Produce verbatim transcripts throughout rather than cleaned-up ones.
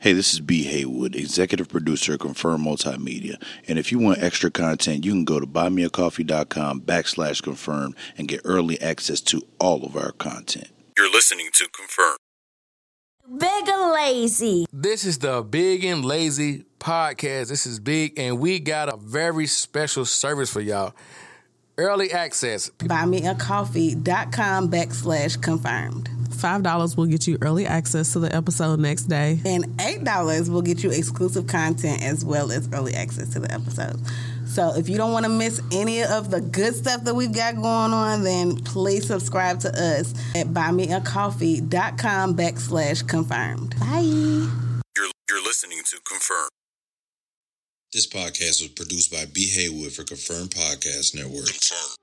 Hey, this is B. Haywood, executive producer of Confirm Multimedia. And if you want extra content, you can go to buymeacoffee.com backslash confirm and get early access to all of our content. You're listening to Confirm. Big and Lazy. This is the Big and Lazy podcast. This is Big, and we got a very special service for y'all. Early access. Buymeacoffee.com backslash confirmed. five dollars will get you early access to the episode next day. And eight dollars will get you exclusive content as well as early access to the episode. So if you don't want to miss any of the good stuff that we've got going on, then please subscribe to us at buymeacoffee.com backslash confirmed. Bye. You're, you're listening to Confirm. This podcast was produced by B. Haywood for Confirm Podcast Network. Confirm.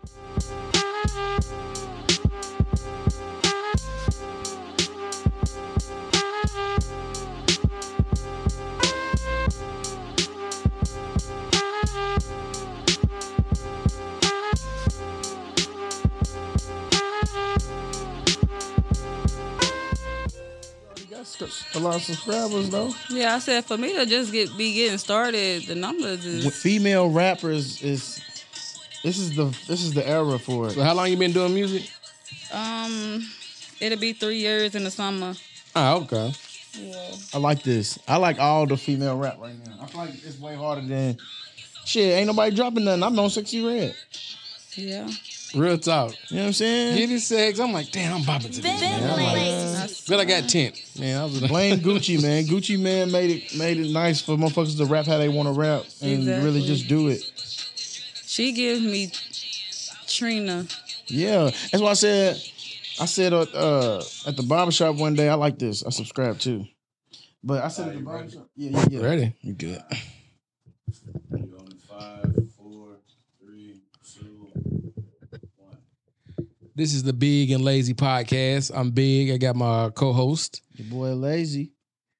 A lot of subscribers though. Yeah, I said for me to just get be getting started, the numbers is With female rappers is this is the this is the era for it. So how long you been doing music? um it'll be three years in the summer. Oh, okay. Yeah. I like this. I like all the female rap right now. I feel like it's way harder than shit. Ain't nobody dropping nothing. I'm on Sexy Red. Yeah. Real talk. You know what I'm saying? Get it sex. I'm like, damn, I'm bopping to this, Big man. and I'm like, Lazy. but I got tent. Man, I was Blame Gucci, man. Gucci man made it made it nice for motherfuckers to rap how they want to rap and Exactly. really just do it. She gives me Trina. Yeah, that's why I said I said uh, uh, at the barbershop one day. I like this. I subscribe too. But I said at the barbershop. Yeah, yeah, yeah. ready. You good? Five, four, three, two, one. This is the Big and Lazy podcast. I'm Big. I got my co-host, Your boy Lazy.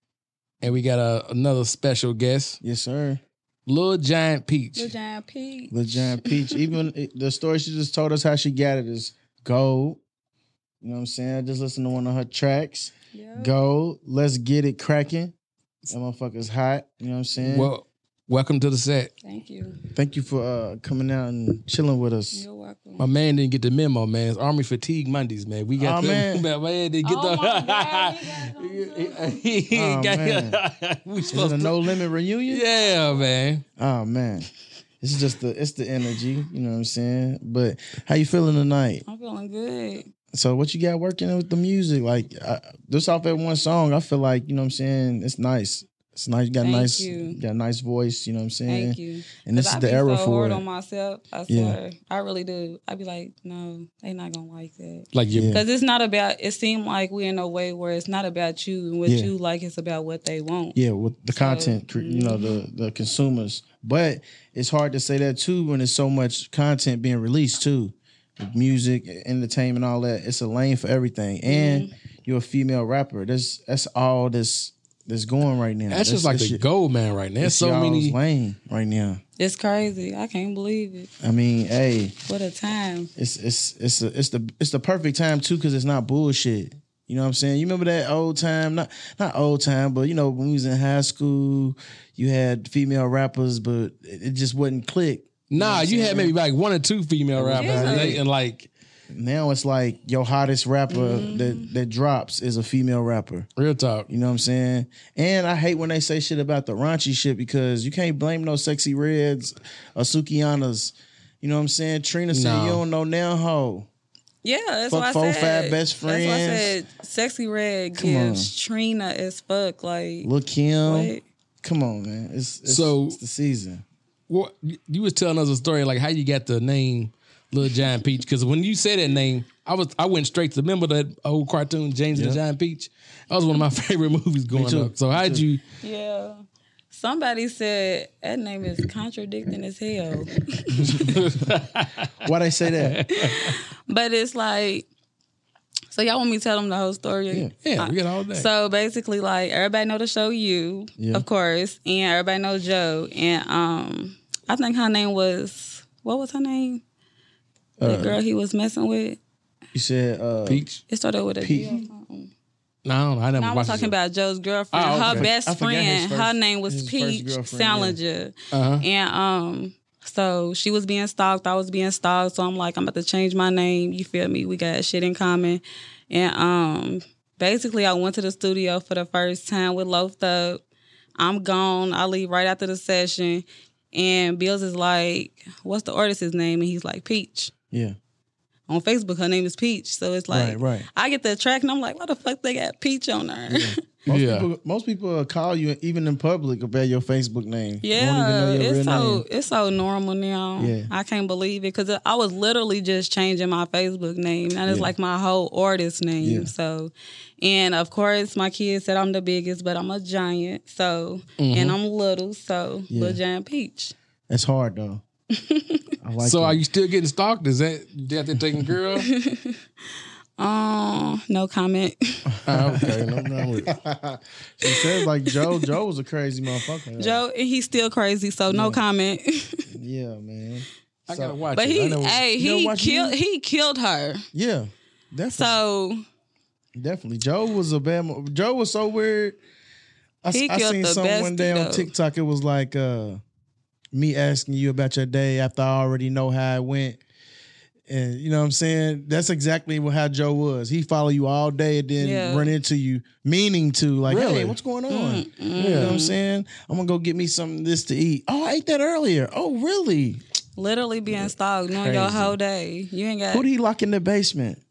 and we got a, another special guest, Yes, sir. Lil Giant Peach. Lil Giant Pete. The Giant Peach. Even it- the story she just told us how she got it is gold. You know what I'm saying? I just listened to one of her tracks. Yeah. Gold. Let's get it cracking. That motherfucker's hot. You know what I'm saying? Well, welcome to the set. Thank you. Thank you for uh, coming out and chilling with us. You're welcome. My man didn't get the memo, man. It's Army Fatigue Mondays, man. We got Oh, them. man. man didn't get Oh, the. my God, you got He- he Oh, got- man. we Is it supposed a to. no limit reunion? Yeah, man. Oh man. It's just the it's the energy, you know what I'm saying? But how you feeling tonight? I'm feeling good. So what you got working with the music? Like I, this off that one song, I feel like, you know what I'm saying, it's nice. It's nice. You got a Thank nice you. got a nice voice, you know what I'm saying? Thank you. And this 'Cause is I the be era so for hard it. on myself. I Yeah. swear. I really do. I be like, no, they not gonna like that. Like you. Yeah. Because it's not about, it seemed like we're in a way where it's not about you and what Yeah. you like, it's about what they want. Yeah, with the So, content, cre- you know, the the consumers. But it's hard to say that too when there's so much content being released too. With music, entertainment, all that. It's a lane for everything. And you're a female rapper. That's that's all this that's going right now. That's just like the shit- gold man right now. There's It's so y'all's many. lane right now. It's crazy. I can't believe it. I mean, hey, What a time. it's it's it's a, it's the it's the perfect time too because it's not bullshit. You know what I'm saying? You remember that old time? Not not old time, but you know when we was in high school, you had female rappers, but it, it just wouldn't click. Nah, you had maybe like one or two female rappers, Yeah. and, they, and like Now it's like your hottest rapper that that drops is a female rapper. real talk. You know what I'm saying? And I hate when they say shit about the raunchy shit because you can't blame no Sexy Reds or Sukianas. You know what I'm saying? Trina said No. you don't know now hoe. Yeah, that's Fuck why I four, said. five best That's why I friends. said Sexy Red Come gives Trina as fuck. Like, Lil Kim. what? Come on, man. It's, it's So- it's the season. What you was telling us a story like how you got the name Lil Giant Peach? Because when you said that name, I was I went straight to remember that old cartoon James and the Giant Peach. That was one of my favorite movies growing too. up. So how'd you? Yeah. Somebody said that name is contradicting as hell. Why they say that? But it's like, so y'all want me to tell them the whole story? Yeah. Yeah, we got all that. So basically, like, everybody know the show You, Yeah. of course, and everybody know Joe. And um, I think her name was, what was her name? The Uh, girl he was messing with. You said uh, Peach. It started with a Pete. D or something. No, I, don't know. I never No, I was watched talking it. about Joe's girlfriend. Oh, okay. Her best I forgot his friend, first- her name was his first Peach girlfriend, Salinger. Uh-huh. And um, so she was being stalked. I was being stalked. So I'm like, I'm about to change my name. You feel me? We got shit in common. And um, basically, I went to the studio for the first time with Loafed Up. I'm gone. I leave right after the session. And Bills is like, what's the artist's name? And he's like, Peach. Yeah. On Facebook, her name is Peach. So it's like, Right, right. I get the track and I'm like, why the fuck they got Peach on there? Yeah. Most Yeah. people, most people will call you even in public about your Facebook name. Yeah, Won't even know your it's real so name. it's so normal now. Yeah. I can't believe it because I was literally just changing my Facebook name. That is Yeah. like my whole artist name. Yeah. So, and of course, my kids said I'm the biggest, but I'm a giant. So, and I'm little. So, Yeah. little giant Peach. That's hard though. I like So it. are you still getting stalked? Is that that they're taking care of? Um, no comment. Oh, okay, no problem with it. She says like Joe. Joe was a crazy motherfucker. Joe, and he's still crazy. So no comment. Yeah, man. I So- gotta watch But it. I he, never- hey, you never he watch killed. it? He killed her. Yeah, definitely. So Definitely. Joe was a bad mo- Joe was so weird. I, He I killed seen the something one day bestie, on though. TikTok. It was like uh, me asking you about your day after I already know how it went. And you know what I'm saying? That's exactly what, how Joe was. He follow you all day and then Yeah. run into you, meaning to like, Really? hey, what's going on? Mm, You know what I'm saying? I'm gonna go get me something this to eat. Oh, I ate that earlier. Oh, really? literally being stalked, knowing your Crazy. whole day. You ain't got. Who did he lock in the basement?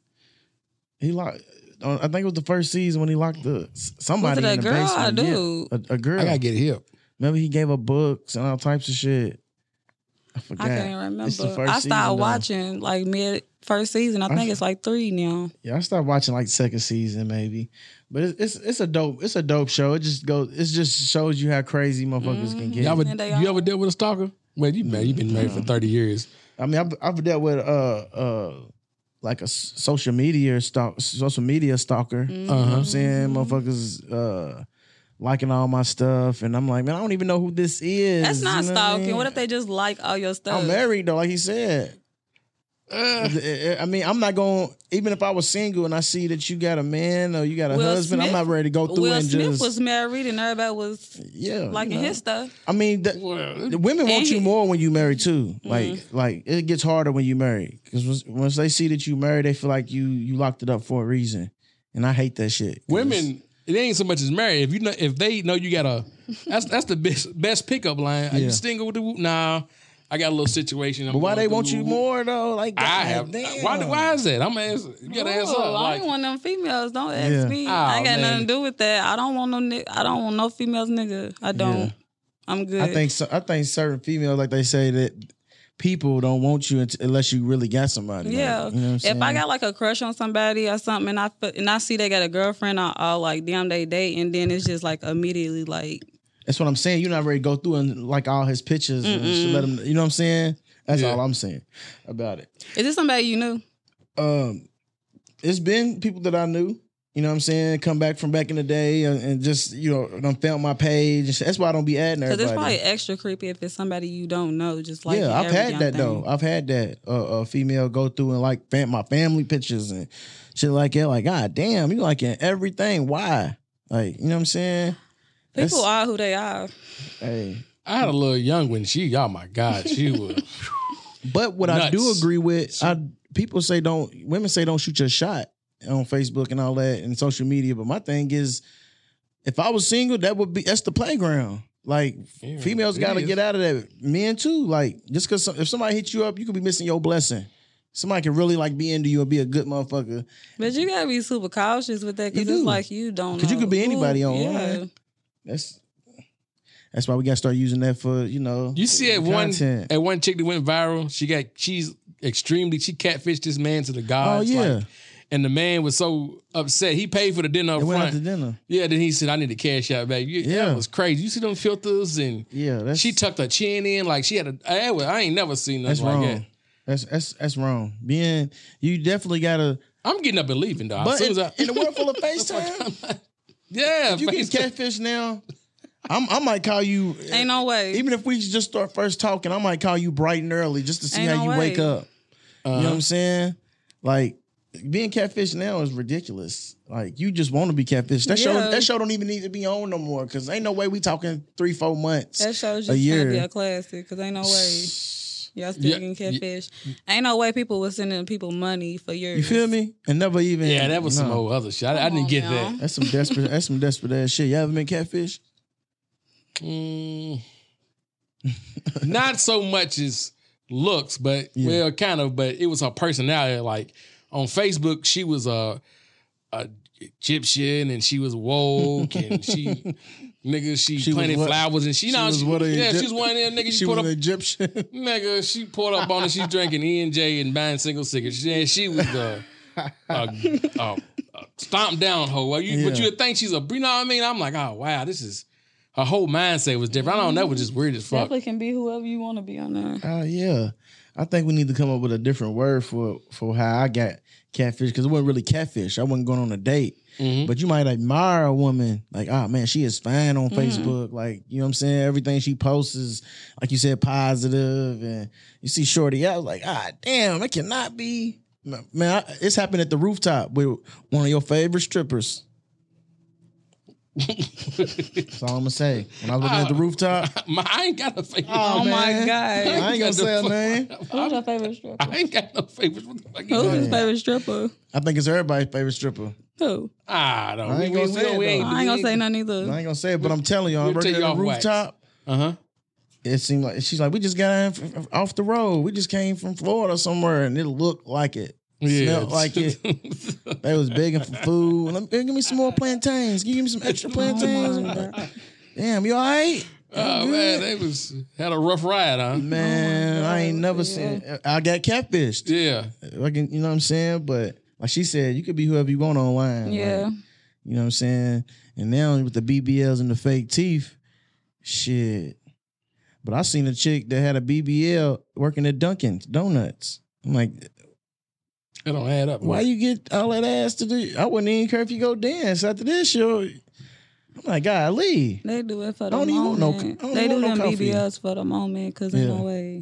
He locked. uh, I think it was the first season when he locked the somebody Was it in a the girl basement. or Yeah, dude? a, a girl. I gotta get hip. Remember he gave her books and all types of shit. I forgot. I can't remember. It's the first I season, started though. watching like mid first season. I think it's like three now. Yeah, I started watching like second season maybe, but it's it's, it's a dope it's a dope show. It just goes it just shows you how crazy motherfuckers can get. You ever, And they you all- ever dealt with a stalker? Well, you man, you've been married for thirty years. I mean, I've, I've dealt with uh uh like a s- social media stalk social media stalker. You know what I'm saying? Motherfuckers uh liking all my stuff, and I'm like, man, I don't even know who this is. That's not you know what I stalking. mean? What if they just like all your stuff? I'm married though, like he said. Uh, I mean, I'm not going. Even if I was single and I see that you got a man or you got a Will husband, I'm Smith- not ready to go through Will and Smith just. was married and everybody was yeah, liking you know. his stuff. I mean, the, Well, the women want And you he- more when you married too. Like, Mm-hmm. like it gets harder when you married because once, once they see that you married, they feel like you you locked it up for a reason, and I hate that shit. 'Cause women, it ain't so much as married. If you know, if they know you got a, that's that's the best best pickup line. Are Yeah. you single with the whoop? Nah, I got a little situation. I'm But why going they through. want you more though? Like, I God have. damn. Why? Why is that? I'm asking. You gotta ask Oh, up. I Like, ain't one of them females. Don't ask Yeah. me. Oh, I ain't got man. nothing to do with that. I don't want no. Ni- I don't want no females, nigga. I don't. Yeah. I'm good. I think so, I think certain females, like they say that people don't want you unt- unless you really got somebody. Like, Yeah. you know what I'm If saying? I got like a crush on somebody or something, and I fe- and I see they got a girlfriend, I, I'll like damn they date, and then it's just like immediately like That's what I'm saying. You're not ready to go through and like all his pictures and just let him. You know what I'm saying? That's Yeah. all I'm saying about it. is this somebody you knew? Um, it's been people that I knew. You know what I'm saying? Come back from back in the day and, and just you know done found my page. And shit. That's why I don't be adding Because everybody. it's probably extra creepy if it's somebody you don't know. Just like yeah, I've every had damn that thing. though. I've had that. Uh, a female go through and like fam- my family pictures and shit like that. Like, God damn, you liking everything. Why? Like, you know what I'm saying? That's- People are who they are. Hey. I had a little young one. She, oh my God, she was. But what I do Nuts. agree with, I people say don't women say don't shoot your shot on Facebook and all that and social media. But my thing is, if I was single, that would be that's the playground. Like Yeah, females it got to is. get out of that. Men too. Like just because if somebody hits you up, you could be missing your blessing. Somebody can really like be into you and be a good motherfucker. But you gotta be super cautious with that You because it's do. like you don't. 'Cause you know could be who- anybody Yeah. online. That's that's why we got to start using that for you know. You see at one content. at one chick that went viral. She got she's extremely she catfished this man to the gods. Oh, yeah. like, and the man was so upset. He paid for the dinner up They went out front. to dinner. Yeah, then he said, "I need to cash out back." You, Yeah. That was crazy. You see them filters and Yeah, that's she tucked her chin in like she had a. I, I ain't never seen that's nothing like wrong. that. That's that's that's wrong. Being you definitely gotta. I'm getting up and leaving, dog. But As soon in, as I, in the world full of FaceTime, yeah, if you get Facebook. catfish now, I'm, I might call you. Ain't no way. Even if we just start first talking, I might call you bright and early just to see Ain't how no you way. wake up. You know what I'm saying? Like being catfish now is ridiculous. Like you just want to be catfish. That show, Yeah. that show don't even need to be on no more because ain't no way we talking three, four months. That show's a just year. gonna be a classic because ain't no way y'all still Yeah, getting catfish. Ain't no way people was sending people money for years. You feel me? And never even. Yeah, that was some no. old other shit. I, I didn't on get now. that. That's some desperate. That's some desperate ass shit. You ever been catfish? Mm, not so much as looks, but Yeah. well, kind of. But it was her personality. Like on Facebook, she was a, a Egyptian, and she was woke, and she nigga she, She was planted what? flowers, and she, She know was she, what a yeah, Egypt- she was one of them niggas. She, She put was up an Egyptian. nigga. She pulled up on it. She's drinking E and J and buying single cigarettes. She, she was the uh, uh, stomp down hoe. Well, you, But Yeah. you would think she's a, you know what I mean? I'm like, oh wow, this is. Her whole mindset was different. I don't know. That was just weird as fuck. Definitely can be whoever you want to be on there. Oh yeah, I think we need to come up with a different word for for how I got catfish because it wasn't really catfish. I wasn't going on a date, Mm-hmm. but you might admire a woman like, oh man, she is fine on Facebook. Like you know what I'm saying. Everything she posts is like you said positive, and you see Shorty. I was like, ah damn, it cannot be. Man, I, it's happened at the rooftop with one of your favorite strippers. That's all I'm gonna say. When I was looking at the rooftop, My, I ain't got no favorite. Oh, my man. God. I ain't gonna say her name. Who's your favorite stripper? I ain't got no favorites. What the fuck you Who's doing? his favorite stripper? I think it's everybody's favorite stripper. Who? I don't. I ain't we, gonna we, say we, we it, ain't, though. I ain't gonna we say ain't- nothing I either. ain't gonna say it, but I'm telling you, I'm We'll working take at you the off wax. rooftop. Uh huh. It seemed like she's like, we just got in f- f- off the road. We just came from Florida somewhere, and it looked like it. Yeah. Smelled like it. They was begging for food. Let me, give me some more plantains. Can you give me some extra plantains? I'm like, damn, you all right? Oh man, they was had a rough ride, huh? Man, I ain't never seen. I got catfished. Yeah. I can, you know what I'm saying? But like she said, you could be whoever you want online. Yeah. Like, you know what I'm saying? And now with the B B Ls and the fake teeth, shit. But I seen a chick that had a B B L working at Dunkin' Donuts. I'm like, It don't add up. why you get all that ass to do? I wouldn't even care if you go dance after this show. I'm like, golly. They do it for the don't even want moment. no- I don't they even do want no them coffee. B B Ls for the moment because ain't Yeah. no way.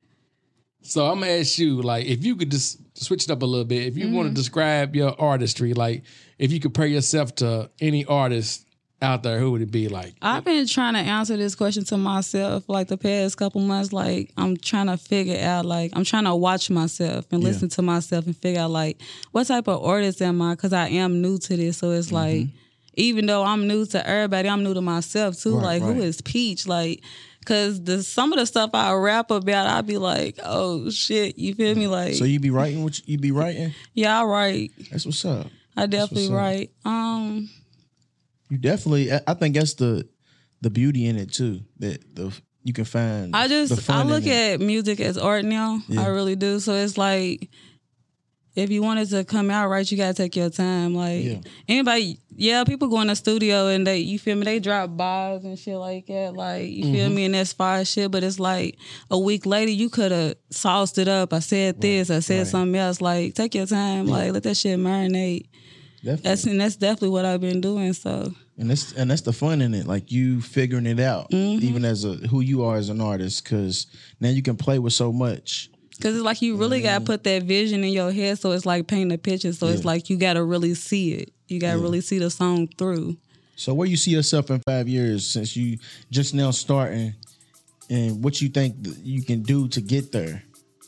So I'm gonna ask you, like, if you could just switch it up a little bit, if you want to describe your artistry, like, if you compare yourself to any artist out there, who would it be? Like, I've been trying to answer this question to myself like the past couple months. Like I'm trying to figure out, like I'm trying to watch myself and Yeah. listen to myself and figure out like what type of artist am I? Because I am new to this, so it's like even though I'm new to everybody, I'm new to myself too. Right, like right. who is Peach? Like. Cause the some of the stuff I rap about, I'd be like, "Oh shit," you feel me? Like, So you be writing what you, you be writing? yeah, I write. That's what's up. I definitely what's up. write. Um, You definitely. I I think that's the the beauty in it too. That the you can find. I the just fun I in look it. at music as art now. Yeah. I really do. So it's like if you wanted to come out right, you gotta take your time. Like Yeah. anybody, yeah, people go in the studio and they, you feel me, they drop bars and shit like that. Like you Mm-hmm. feel me, and that's fire shit. But it's like a week later, you could have sauced it up. I said this, I said right. something else. Like take your time. Like let that shit marinate. Definitely. That's and that's definitely what I've been doing. So And that's and that's the fun in it, like you figuring it out, Mm-hmm. even as a who you are as an artist, because now you can play with so much. Cause it's like you really gotta put that vision in your head, so it's like painting a picture. So it's Yeah. like you gotta really see it. You gotta really see the song through. So where you see yourself in five years, since you just now starting, and what you think that you can do to get there?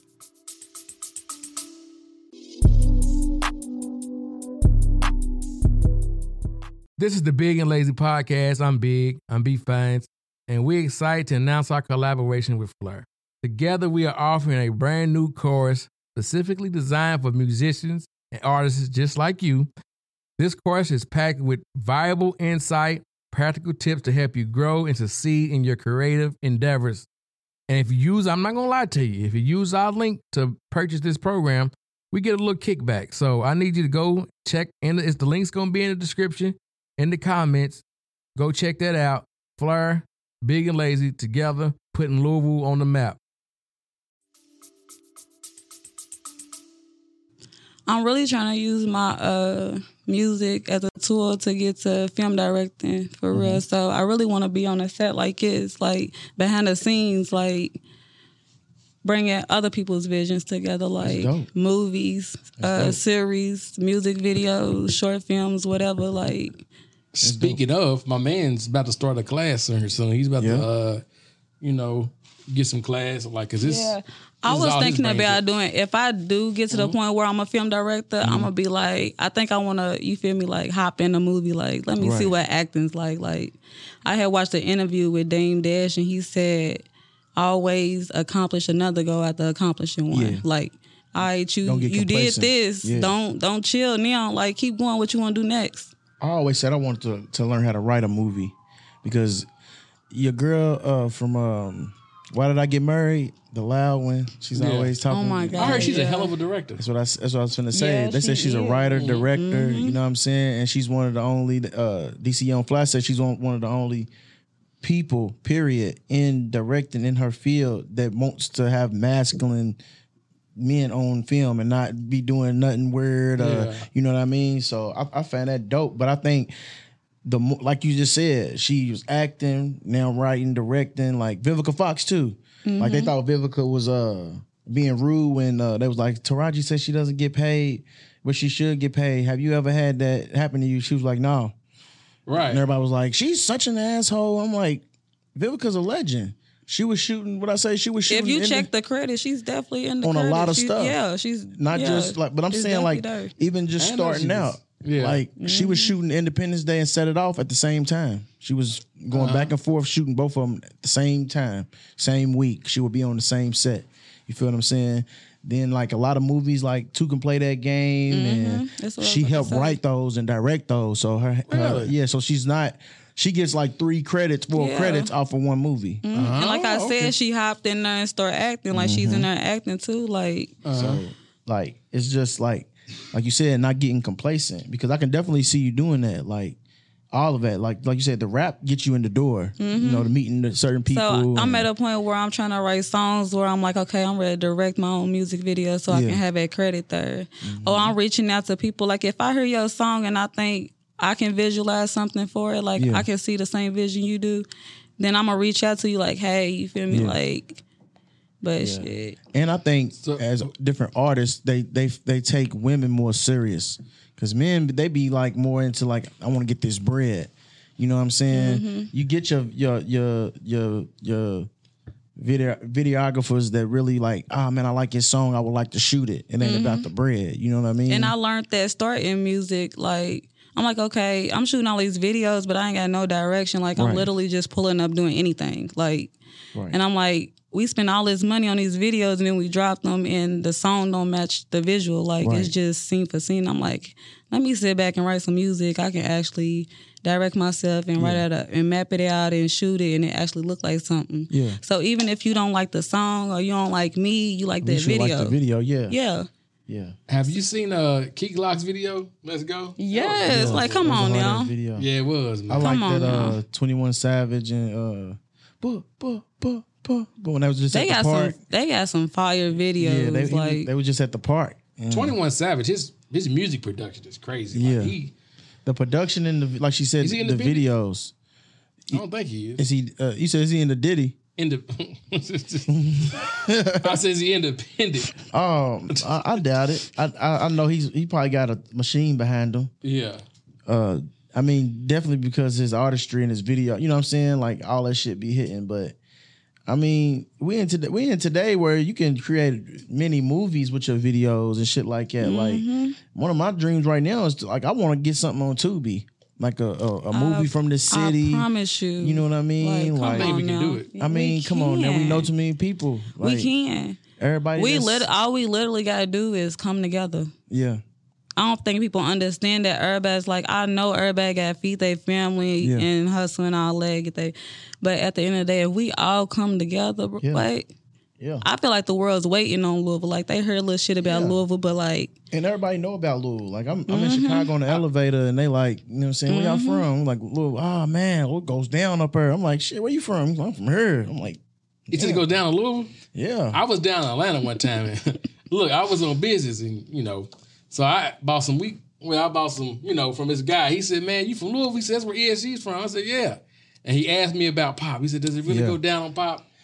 this is the Big and Lazy Podcast. I'm Big. I'm B Fines, and we're excited to announce our collaboration with Fleur. Together, we are offering a brand new course specifically designed for musicians and artists just like you. This course is packed with valuable insight, practical tips to help you grow and succeed in your creative endeavors. And if you use, I'm not going to lie to you, if you use our link to purchase this program, we get a little kickback. So I need you to go check, and it's the link's going to be in the description, in the comments. Go check that out. Fleur, Big and Lazy, together, putting Louisville on the map. I'm really trying to use my uh, music as a tool to get to film directing for Mm-hmm. real. So I really want to be on a set like this, like behind the scenes, like bringing other people's visions together, like dope. movies, uh, dope. series, music videos, short films, whatever. Like, Speaking of, my man's about to start a class soon. soon. He's about Yeah. to, uh, you know, get some class. Like, cause this. yeah. this I is was all his thinking brain about shit. doing, if I do get to the point where I'm a film director, I'm gonna be like, I think I wanna, you feel me, like hop in a movie, like let me see Right. what acting's like. Like, I had watched an interview with Dame Dash and he said, always accomplish another goal after accomplishing one. Yeah. Like, all right, you Don't get you did complacent. this, Yeah. don't don't chill now. Like, keep going. What you want to do next? I always said I wanted to to learn how to write a movie because your girl uh, from um, Why Did I Get Married? The loud one. She's Yeah. always talking. Oh my God. I heard she's a Yeah. hell of a director. That's what I. That's what I was finna say. Yeah, they said she she's a is. writer, director. Mm-hmm. You know what I'm saying? And she's one of the only. Uh, D C Young Fly said she's one, one of the only people, period, in directing in her field that wants to have masculine men on film and not be doing nothing weird. Uh, Yeah. You know what I mean? So I, I find that dope. But I think the mo- like you just said, she was acting, now writing, directing, like Vivica Fox too. Like they thought Vivica was uh being rude when uh, they was like, Taraji says she doesn't get paid, but she should get paid. Have you ever had that happen to you? She was like, no. Right. And everybody was like, she's such an asshole. I'm like, Vivica's a legend. She was shooting, what I say, she was shooting. If you in check the, the credits, she's definitely in the on a credits. lot of She's- stuff. Yeah, she's not yeah, just like, but I'm it's saying like, definitely there. even just I know she starting was- out, yeah. like she was shooting Independence Day and Set It Off at the same time. She was going Uh-huh. back and forth shooting both of them at the same time, same week. She would be on the same set. You feel what I'm saying? Then like a lot of movies like Two Can Play That Game, and That's what I was she about to helped say. write those and direct those. So her, her Really? yeah, so she's not. She gets like three credits, four Yeah. credits off of one movie. And like I Oh, said, okay. she hopped in there and started acting. Like she's in there acting too. Like So like it's just like like you said, not getting complacent because I can definitely see you doing that. Like all of that. Like like you said, the rap gets you in the door. You know, the meeting the certain people. so, I'm and- at a point where I'm trying to write songs where I'm like, okay, I'm ready to direct my own music video so I Yeah. can have that credit there. Or I'm reaching out to people. Like if I hear your song and I think I can visualize something for it, like Yeah. I can see the same vision you do, then I'm gonna reach out to you like, hey, you feel me? Yeah. Like, but shit. And I think So- as different artists, they they they take women more serious because men they be like more into like I want to get this bread. You know what I'm saying? Mm-hmm. You get your your your your your video videographers that really like, ah man, I like his song. I would like to shoot it. It ain't about the bread. You know what I mean? Mm-hmm. And I learned that start in music, like I'm like, okay, I'm shooting all these videos, but I ain't got no direction. Like I'm Right. literally just pulling up doing anything. Like, Right. and I'm like, we spend all this money on these videos and then we drop them and the song don't match the visual. Like Right. it's just scene for scene. I'm like, let me sit back and write some music. I can actually direct myself and write it up and map it out and shoot it and it actually look like something. Yeah. So even if you don't like the song or you don't like me, you like you that should video. like the video. Yeah. Yeah. Yeah. Have you seen uh Keek Lock's video? Let's go. Yes. Like, come That was on a hard now. ass Video. Yeah, it was. I Man. like on that uh now. twenty-one Savage and uh buh, buh, buh, buh, buh, when that was just They at got the park. some. They got some fire videos. Yeah, they, he was- like they were just at the park. And twenty-one Savage, his his music production is crazy. Yeah. Like he, the production in the like she said, Is he in the the video? videos. I don't think he is. Is he? Uh, you said is he in the Diddy? Inde- I says he independent. Um, I, I doubt it. I, I I know he's he probably got a machine behind him. Yeah. Uh, I mean, definitely because his artistry and his video, you know what I'm saying? Like all that shit be hitting. But I mean, we in today we in today where you can create many movies with your videos and shit like that. Mm-hmm. Like one of my dreams right now is to, like I want to get something on Tubi, like a a, a movie from the city. I promise you. You know what I mean? Like, Like, come I think we on can now. do it. I mean, We come on now. We can. know too many people. Like, we can. Everybody. We that's- lit. All we literally gotta do is come together. Yeah. I don't think people understand that everybody's like, I know everybody got to feed their family Yeah. and hustle and all that. Get they, but at the end of the day, if we all come together, bro, Yeah. like Yeah. I feel like the world's waiting on Louisville. Like they heard a little shit about Yeah. Louisville, but like And everybody know about Louisville. Like I'm, I'm Mm-hmm. in Chicago on the elevator, and they like, you know what I'm saying? Where y'all from? I'm like, Louisville. Oh man, what goes down up there? I'm like, shit, where you from? I'm from here. I'm like, It just goes down to Louisville. yeah. I was down in Atlanta one time. And look, I was on business, and you know, so I bought some week. Well, I bought some, you know, from this guy. He said, "Man, you from Louisville?" He said, "That's where E S G's from." I said, "Yeah." And he asked me about Pop. He said, "Does it really Yeah. go down on Pop?"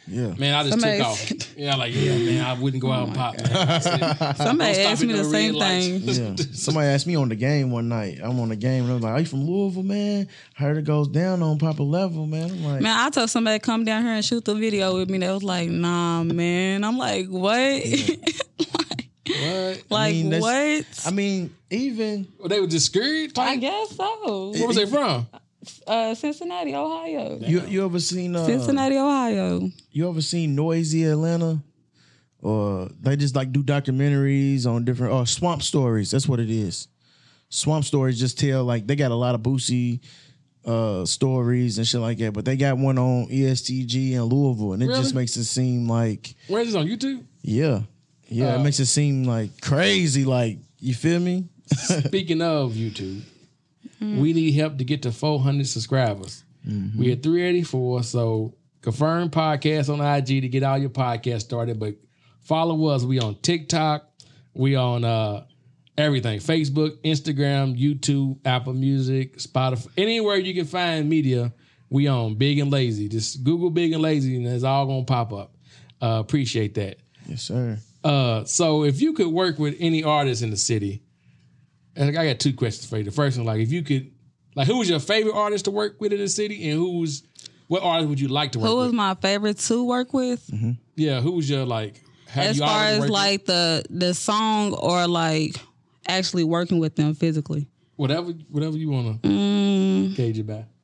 Yeah. Man, I just Somebody- took off. Yeah, like, yeah, man, I wouldn't go out and pop, man. Somebody Don't stop asked at me no the red same lights. thing. Yeah. Somebody asked me on the game one night. I'm on the game and I was like, "Are you from Louisville, man? I heard it goes down on Papa Level, man." I'm like, Man, I told somebody to come down here and shoot the video with me. They was like, nah, man. I'm like, what? What? like, mean, that's- what? I mean, even Well, they were discouraged? I guess so. Where was they from? Uh, Cincinnati, Ohio. you you ever seen uh, Cincinnati, Ohio. You ever seen Noisy Atlanta? Or they just like do documentaries on different or swamp stories. That's what it is. Swamp stories just tell like they got a lot of Boosie uh, stories and shit like that. But they got one on E S T G in Louisville, and it Really? just makes it seem like Where is this on YouTube? yeah, yeah. Uh, it makes it seem like crazy. Like you feel me? Speaking of YouTube, we need help to get to four hundred subscribers. We at three eighty-four, so confirm podcast on I G to get all your podcasts started. But follow us. We on TikTok. We on uh, everything. Facebook, Instagram, YouTube, Apple Music, Spotify. Anywhere you can find media, we on Big and Lazy. Just Google Big and Lazy and it's all going to pop up. Uh, appreciate that. Yes, sir. Uh, so if you could work with any artist in the city, and I got two questions for you. The first one, like, if you could, like, who was your favorite artist to work with in the city, and who's, what artist would you like to work Who with? was my favorite to work with? Yeah, who was your like? have As you far already as worked like the the song or like actually working with them physically. with- whatever, whatever you want to Mm, gauge it by.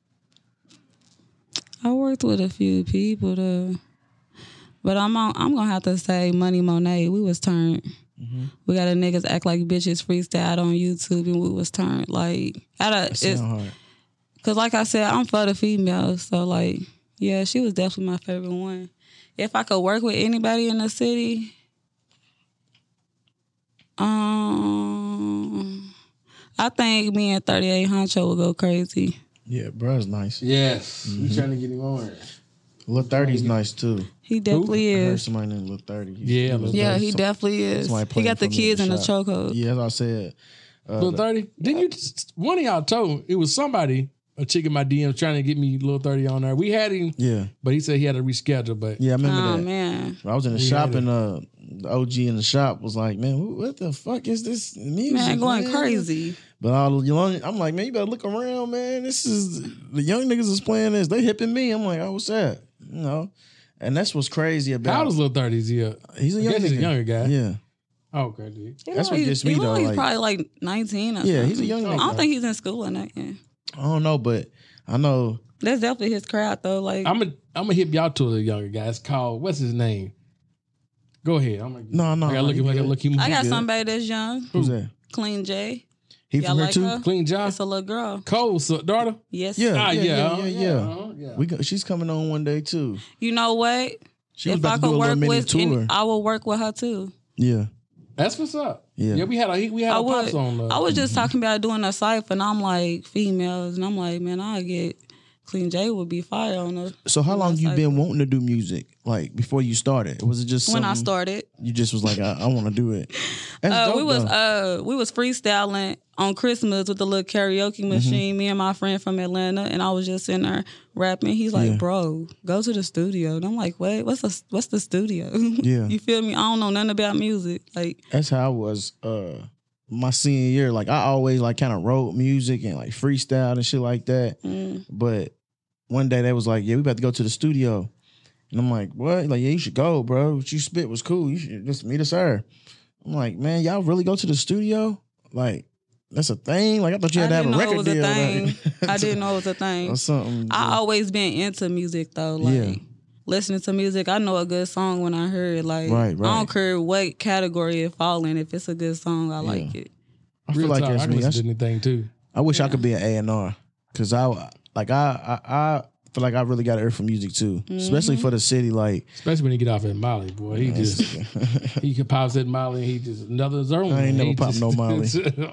I worked with a few people though, but I'm on, I'm gonna have to say Money Monet. We was turned. We got a niggas act like bitches freestyle on YouTube, and we was turned like out of Sound it's hard. because like I said, I'm for the females, so like yeah, she was definitely my favorite one. If I could work with anybody in the city, um, I think me and thirty-eight Honcho would go crazy. Yeah, bruh's nice. Yes, we trying to get him on. Lil thirty's nice too. He definitely I heard is. somebody named Lil thirty. Yeah, Lil Yeah, thirty. he Some- definitely is. somebody He playing got the for me kids in the shop. chokehold. Yeah, that's what I said. Uh, Little thirty. Didn't you? Just, one of y'all told it was somebody, a chick in my D Ms trying to get me Little thirty on there. We had him, Yeah, but he said he had to reschedule. But yeah, I remember Oh that. man. I was in the We shop had and uh, the O G in the shop was like, "Man, wh- what the fuck is this music?" Man, going man?" crazy. But all the young, I'm like, man, you better look around, man. This is the young niggas is playing this. They hipping me. I'm like, oh, what's that? You know, and that's what's crazy about. how old is Little thirty? Is he a, he's a I young guess nigga. he's a younger guy. Yeah, Oh, okay, dude. He That's look what like- gets me, he look though, like He's like- probably like nineteen. Or yeah, something. he's a young I nigga. don't think he's in school or nothing. I don't know, but I know. That's definitely his crowd though. Like I'm gonna I'm gonna hip y'all to a younger guy. It's called, what's his name? Go ahead. I'm gonna, No, no, I gotta no, look you him. I gotta good. look him. I got good. somebody that's young, Who's that? Clean J. He Y'all from here like too? her? Clean Job. It's a little girl. Cole's son- daughter. Yes. Yeah, Ah, yeah, yeah, yeah, uh-huh, yeah, yeah, yeah. uh-huh, yeah. We go, she's coming on one day too. You know what? She was if I about to do could a work little mini with, tour. any, I will work with her too. Yeah, That's what's up. Yeah. yeah. We had a we had I a pops would. on. Uh, I was just talking about doing a cipher, and I'm like females, and I'm like, man, I get Clean J would be fire on her. So how on long that you cipher. been wanting to do music? Like before you started? Was it just When I something started, you just was like, I, I want to do it? That's uh, dope, we was though. uh we was freestyling on Christmas with the little karaoke machine. Me and my friend from Atlanta, and I was just in there rapping. He's like, Yeah. "Bro, go to the studio." And I'm like, "Wait, what's the what's the studio?" Yeah. You feel me? I don't know nothing about music. Like, That's how I was uh my senior year. Like I always like kind of wrote music and like freestyle and shit like that. mm, But one day they was like, yeah, we about to go to the studio. And I'm like, what? Like, yeah, you should go, bro. What you spit was cool. You should just meet us there. I'm like, man, y'all really go to the studio? Like, that's a thing? Like, I thought you I had to have didn't a know it record was a deal. thing. like- I didn't know it was a thing. or something. I always been into music though. Like Yeah. listening to music, I know a good song when I hear it. Like Right, I right. don't care what category it fall in. If it's a good song, I like it. I feel real like talk, that's I me. can I, listen to anything too. I wish I could be an A and R. Because I, like, I, I, I feel like I really got an ear for music too. Especially Mm-hmm. for the city. Like, Especially when he get off at Molly, boy. He just he can pop at Molly and he just another zone. I ain't man. never He popped just- no Molly.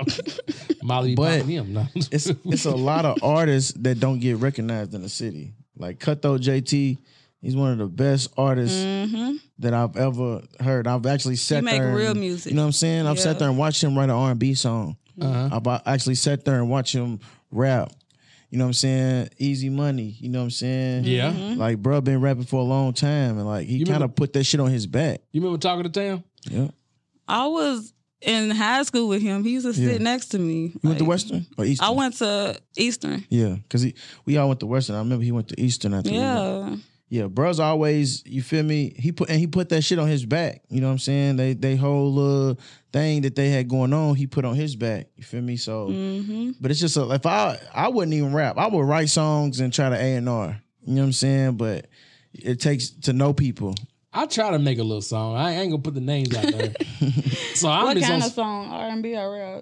Molly But popping him. No. it's it's a lot of artists that don't get recognized in the city. Like Cutthroat J T, he's one of the best artists that I've ever heard. I've actually sat He make there. real and- music. You know what I'm saying? I've sat Yeah. there and watched him write an R and B song. Uh-huh. I've actually sat there and watched him rap. You know what I'm saying? Easy Money. You know what I'm saying? Yeah. Mm-hmm. Like, bro, been rapping for a long time, and like he You kind remember- of put that shit on his back. You remember Talking to Town? Yeah. I was in high school with him. He used to sit Yeah. next to me. You went to Western or Eastern? I went to Eastern. Yeah, because we all went to Western. I remember he went to Eastern after we went. Yeah. Yeah, bruh's always, you feel me? He put and he put that shit on his back. You know what I'm saying? They they whole uh, thing that they had going on, he put on his back. You feel me? So, Mm-hmm. but it's just a, if I I wouldn't even rap. I would write songs and try to A and R. You know what I'm saying? But it takes to know people. I try to make a little song. I ain't gonna put the names out there. So I'm What just kind on, of song? R and B or rap?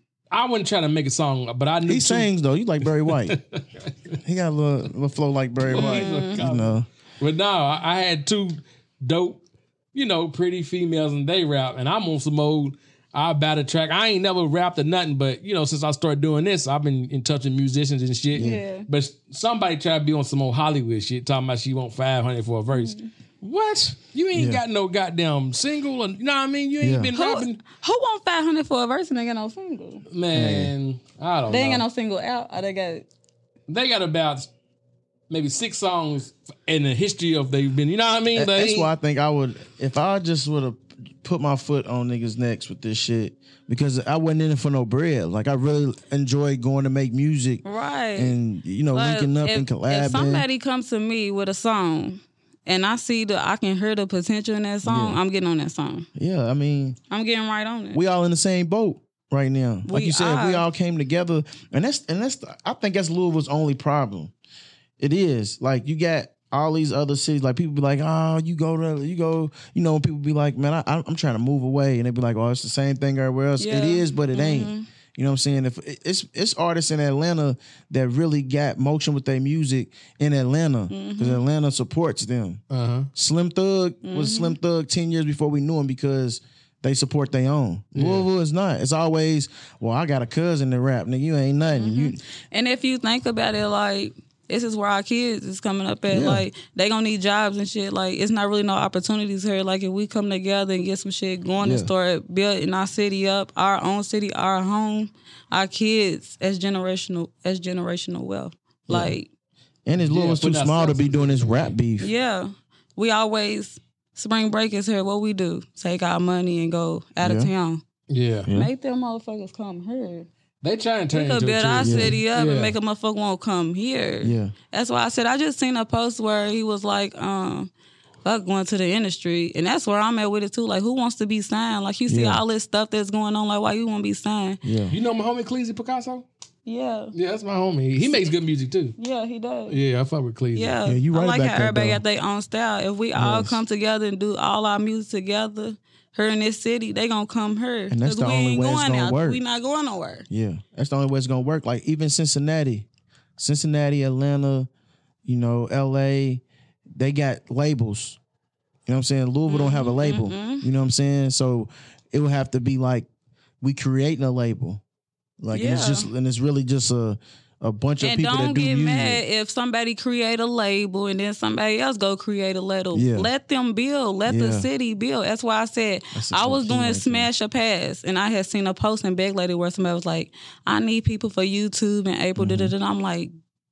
I wouldn't try to make a song, but I knew He two- sings though. You like Barry White? He got a little, little flow like Barry White. You know. But no, I I had two dope, you know, pretty females and they rap, and I'm on some old. I battle track. I ain't never rapped or nothing, but you know, since I started doing this, I've been in touch with musicians and shit. Yeah. But somebody tried to be on some old Hollywood shit, talking about she want five hundred for a verse. Mm-hmm. What? You ain't Yeah. got no goddamn single, or, you know what I mean? You ain't Yeah. been Who, rapping, who want five hundred for a verse and they got no single? man. I don't They ain't know. got no single out. Or they got They got about maybe six songs in the history of they've been. You know what I mean? That- But That's ain't- why I think I would, if I just would have put my foot on niggas' necks with this shit, because I wasn't in it for no bread. Like I really enjoy going to make music right. and you know But linking up if, and collabing. If somebody comes to me with a song and I see the I can hear the potential in that song, Yeah. I'm getting on that song. yeah, I mean, I'm getting right on it. we all in the same boat right now. Like We you said, if we are. all came together, and that's and that's I think that's Louisville's only problem. It is like you got all these other cities. Like people be like, oh, you go to you go. You know, people be like, man, I, I'm trying to move away, and they be like, oh, it's the same thing everywhere else. Yeah. It is, but it Mhm. ain't. You know what I'm saying? If it's it's artists in Atlanta that really got motion with their music in Atlanta because Atlanta supports them. Uh-huh. Slim Thug was Slim Thug ten years before we knew him because they support their own. Louisville is not. It's always, well, I got a cousin that rap, nigga. You ain't nothing. You And if you think about it, like, this is where our kids is coming up at. Yeah. Like, they gonna need jobs and shit. Like, it's not really no opportunities here. Like, if we come together and get some shit going and Yeah. start building our city up, our own city, our home, our kids as generational as generational wealth. Like, and his Louisville's too putting small to ourselves be in doing this rap beef. yeah, we always spring break is here. What we do? Take our money and go out of Yeah. town. Yeah. Yeah. Make them motherfuckers come here. They trying to turn We could into a build our tourist. city up Yeah. and make a motherfucker won't come here. Yeah. That's why I said I just seen a post where he was like, um, fuck going to the industry. And that's where I'm at with it too. Like, who wants to be signed? Like, you see Yeah. all this stuff that's going on. Like, why you want to be signed? Yeah. You know my homie Cleasy Picasso? Yeah. Yeah, that's my homie. He makes good music too. Yeah, he does. Yeah, I fuck with Cleasy. Yeah. Yeah, you right I like about how that, everybody though. got their own style. If we all Yes. come together and do all our music together here in this city, they gonna come here. And that's 'Cause the we only ain't way it's going gonna out. work. We not going nowhere. Yeah. That's the only way it's gonna work. Like even Cincinnati, Cincinnati, Atlanta, you know, L A, they got labels. You know what I'm saying? Louisville don't have a label. You know what I'm saying? So it would have to be like we creating a label. Like and it's Yeah. just and it's really just a a bunch of And people don't that do get music. mad if somebody create a label and then somebody else go create a label. Yeah. Let them build. Let the Yeah. city build. That's why I said That's the I was key doing right there. Smash or Pass, and I had seen a post in Big Lady where somebody was like, "I need people for YouTube and April." Mm-hmm. Da, da, da. I'm like,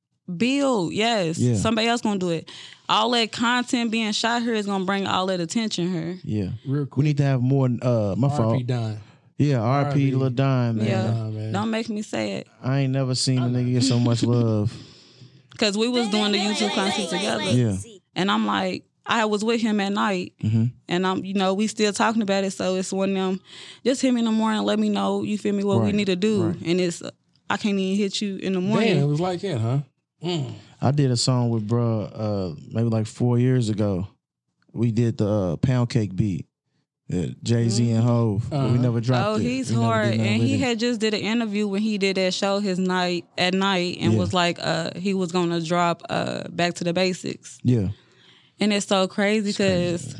build, yes. Yeah. Somebody else gonna do it. All that content being shot here is gonna bring all that attention here. Yeah. Real We quick. need to have more uh my R P fault. Don. Yeah, R P R P. Lil Don, man. Yeah. Nah, man. Don't make me say it. I ain't never seen a nigga get so much love. Cause we was doing the YouTube content together. Yeah. And I'm like, I was with him at night, Mhm. and I'm, you know, we still talking about it. So it's one of them. Just hit me in the morning, let me know. You feel me? What we Right, need to do, right. and it's I can't even hit you in the morning. Damn, it was like that, huh? Mm. I did a song with bruh uh, maybe like four years ago. We did the uh, Pound Cake beat. Yeah, Jay Z and Hove. But we Uh-huh. never dropped Oh, it. he's We never hard, did nothing and with he it. had just did an interview when he did that show his night at night, and Yeah. was like, uh, he was gonna drop uh, Back to the Basics, Yeah. and it's so crazy because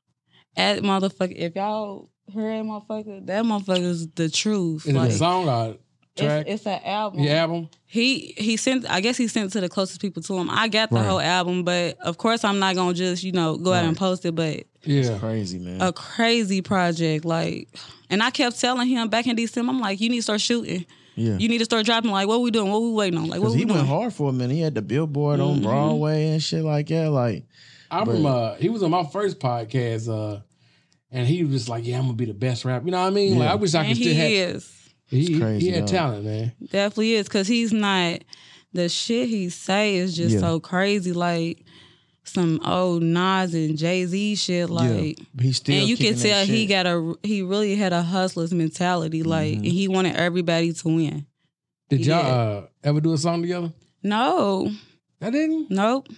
at motherfucker, if y'all heard motherfucker, that motherfucker's the truth. Is Like, it a song or a track? it's, it's an album. Your album? He he sent. I guess he sent it to the closest people to him. I got the Right. whole album, but of course I'm not gonna just you know go out and post it. But Yeah. Crazy, man. a crazy project, like, and I kept telling him back in December, I'm like, you need to start shooting. Yeah. You need to start dropping. Like, what we doing? What we waiting on? Like, what Because we he doing? went hard for a minute. He had the billboard Mm-hmm. on Broadway and shit like that. Like, I remember uh, he was on my first podcast, uh, and he was just like, "Yeah, I'm gonna be the best rapper." You know what I mean? Yeah. Like, I wish I And could still he have. is. He, crazy, he had dog. talent, man. Definitely is. Because he's not, the shit he say is just Yeah. so crazy. Like, some old Nas and Jay-Z shit. Like, yeah. He's still and you can kicking that tell he shit. got a, he really had a hustler's mentality. Like, Mm-hmm. and he wanted everybody to win. Did Yeah. y'all uh, ever do a song together? No, I didn't. nope.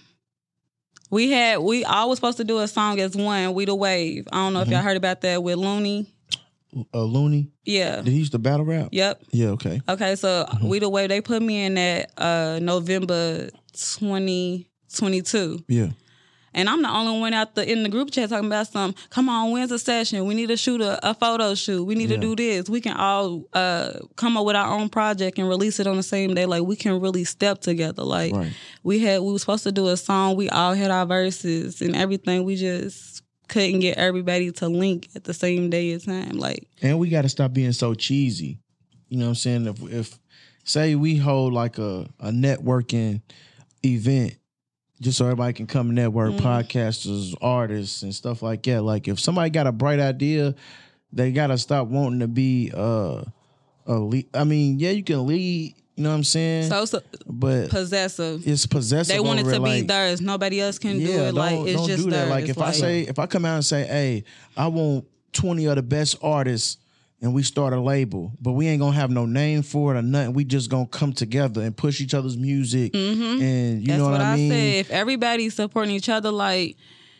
We had, we all was supposed to do a song as one, We the Wave. I don't know if Mm-hmm. y'all heard about that with Looney. Uh, Looney. Yeah. Did he used to battle rap? Yep. Yeah, okay. Okay, so We the Wave, they put me in that uh, November twenty twenty-two. Yeah. And I'm the only one out the in the group chat talking about some, come on, when's the session? We need to shoot a, a photo shoot. We need Yeah. to do this. We can all uh, come up with our own project and release it on the same day. Like, we can really step together. Like, Right. we had, we were supposed to do a song. We all had our verses and everything. We just couldn't get everybody to link at the same day and time. Like, And we got to stop being so cheesy. You know what I'm saying? If, if say we hold like a, a networking event, just so everybody can come network, Mm-hmm. podcasters, artists, and stuff like that. Like if somebody got a bright idea, they got to stop wanting to be uh, a lead. I mean, yeah, you can lead. You know what I'm saying? so, so but possessive. it's possessive. They want it over to be like, theirs. Nobody else can do Yeah, it. Like, don't, it's don't just do that. theirs. Like if I say, if I come out and say, hey, I want twenty of the best artists and we start a label, but we ain't gonna have no name for it or nothing. We just gonna come together and push each other's music. Mm-hmm. And you That's know what, what I I mean? said. If everybody's supporting each other, like,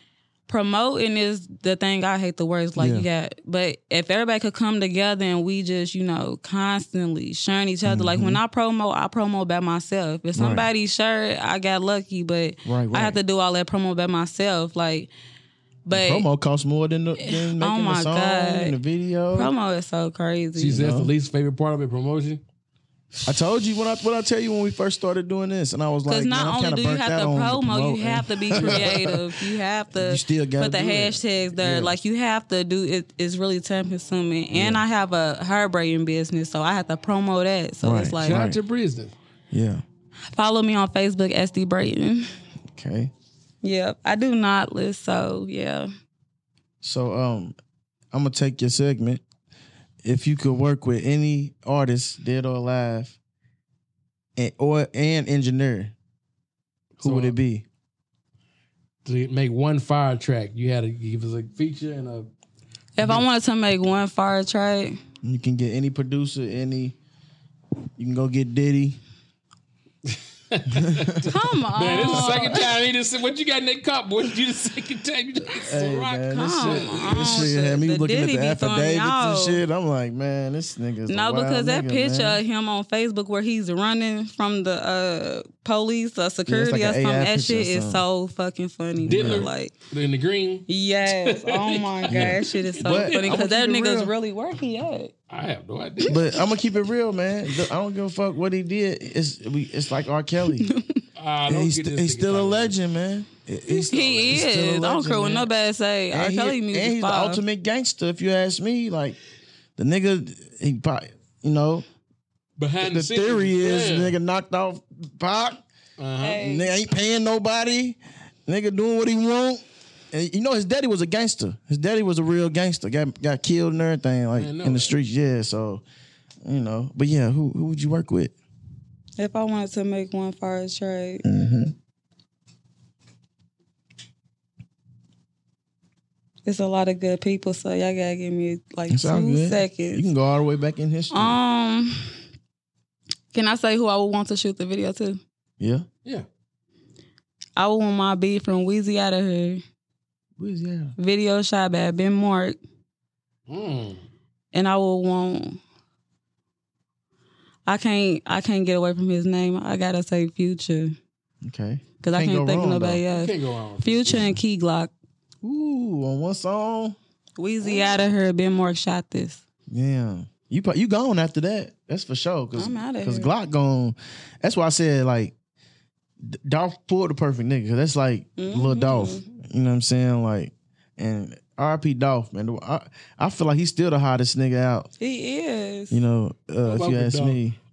promoting is the thing I hate the worst. Like, Yeah. you got, but if everybody could come together and we just, you know, constantly sharing each other. Like, when I promote, I promote by myself. If somebody shared, I got lucky, but Right, right. I have to do all that promo by myself. Like, but Promo costs more than, the, than making Oh the my song God. and the video. promo is so crazy. She says know? the least favorite part of it, promotion. I told you what I what I tell you when we first started doing this, and I was like, Because man, not I'm only kinda do you burnt have out to on the promo, promoting. you have to be creative. You have to You still gotta put the do it. hashtags there. Yeah. Like, you have to do it. It's really time consuming. And I have a hair braiding business, so I have to promo that. So Right. it's like, Shout Right. out to business. Yeah. follow me on Facebook, S D Brayton. Okay. Yeah, I do not list. So yeah, So um, I'm gonna take your segment. If you could work with any artist, dead or alive, and or and engineer, who So, would it be? To make one fire track, you had to give us a feature and a. if I wanted to make one fire track, You can get any producer, any. You can go get Diddy. come on. Man, this is the second time he just said, "What you got in that cup, boy?" You the second time you just Hey rock. man, this Come shit, on, this shit the- had me the looking Diddy at the be throwing me affidavits and off. shit. I'm like, man, this nigga's a No, wild because that nigga, picture man. of him on Facebook where he's running from the uh, police or security like or an something, A I that picture shit or is something. so fucking funny. Diddler. Bro. Like, in the green. yes. Oh my God. That shit is so But funny I'ma because that keep it nigga's real. really working at. I have no idea. But I'm gonna keep it real, man. I don't give a fuck what he did. It's we, it's like R. Kelly. Uh, don't he's get st- this he's nigga still a talking. legend, man. He's still, He he's is. still a I don't legend, care what man. nobody say. R. And, Kelly he, music and he's fire. the ultimate gangster, if you ask me. Like the nigga, he probably, you know, Behind the the, scenes, theory is yeah. nigga knocked off Pac. Uh-huh. Nigga ain't paying nobody. Nigga doing what he want. And you know his daddy was a gangster. His daddy was a real gangster. Got got killed and everything, like Man, know in the that. streets. Yeah, so you know. But yeah, who who would you work with? If I wanted to make one fire track, Mm-hmm. it's a lot of good people, so y'all gotta give me like It's all two good. seconds. You can go all the way back in history. Um, can I say who I would want to shoot the video to? yeah. Yeah. I would want my beat from Weezy Out of Here. Where's that? Video shot by Ben Mark. Mm. And I would want I can't I can't get away from his name. I gotta say Future. Okay. Because I Can't can't go think of wrong, nobody You else. can't go wrong. with Future and Key Glock. Ooh, on one song. Weezy Out of Here, Ben Mark shot this. Yeah. You pro- you gone after that. That's for sure. Cause, I'm outta Cause here. Glock gone. That's why I said like D- Dolph pulled the perfect nigga. 'Cause that's like Lil Mhm. Dolph. You know what I'm saying? Like, and R I P Dolph, man. I, I feel like he's still the hottest nigga out. He is. You know, uh, if fuck you with ask Dolph. me.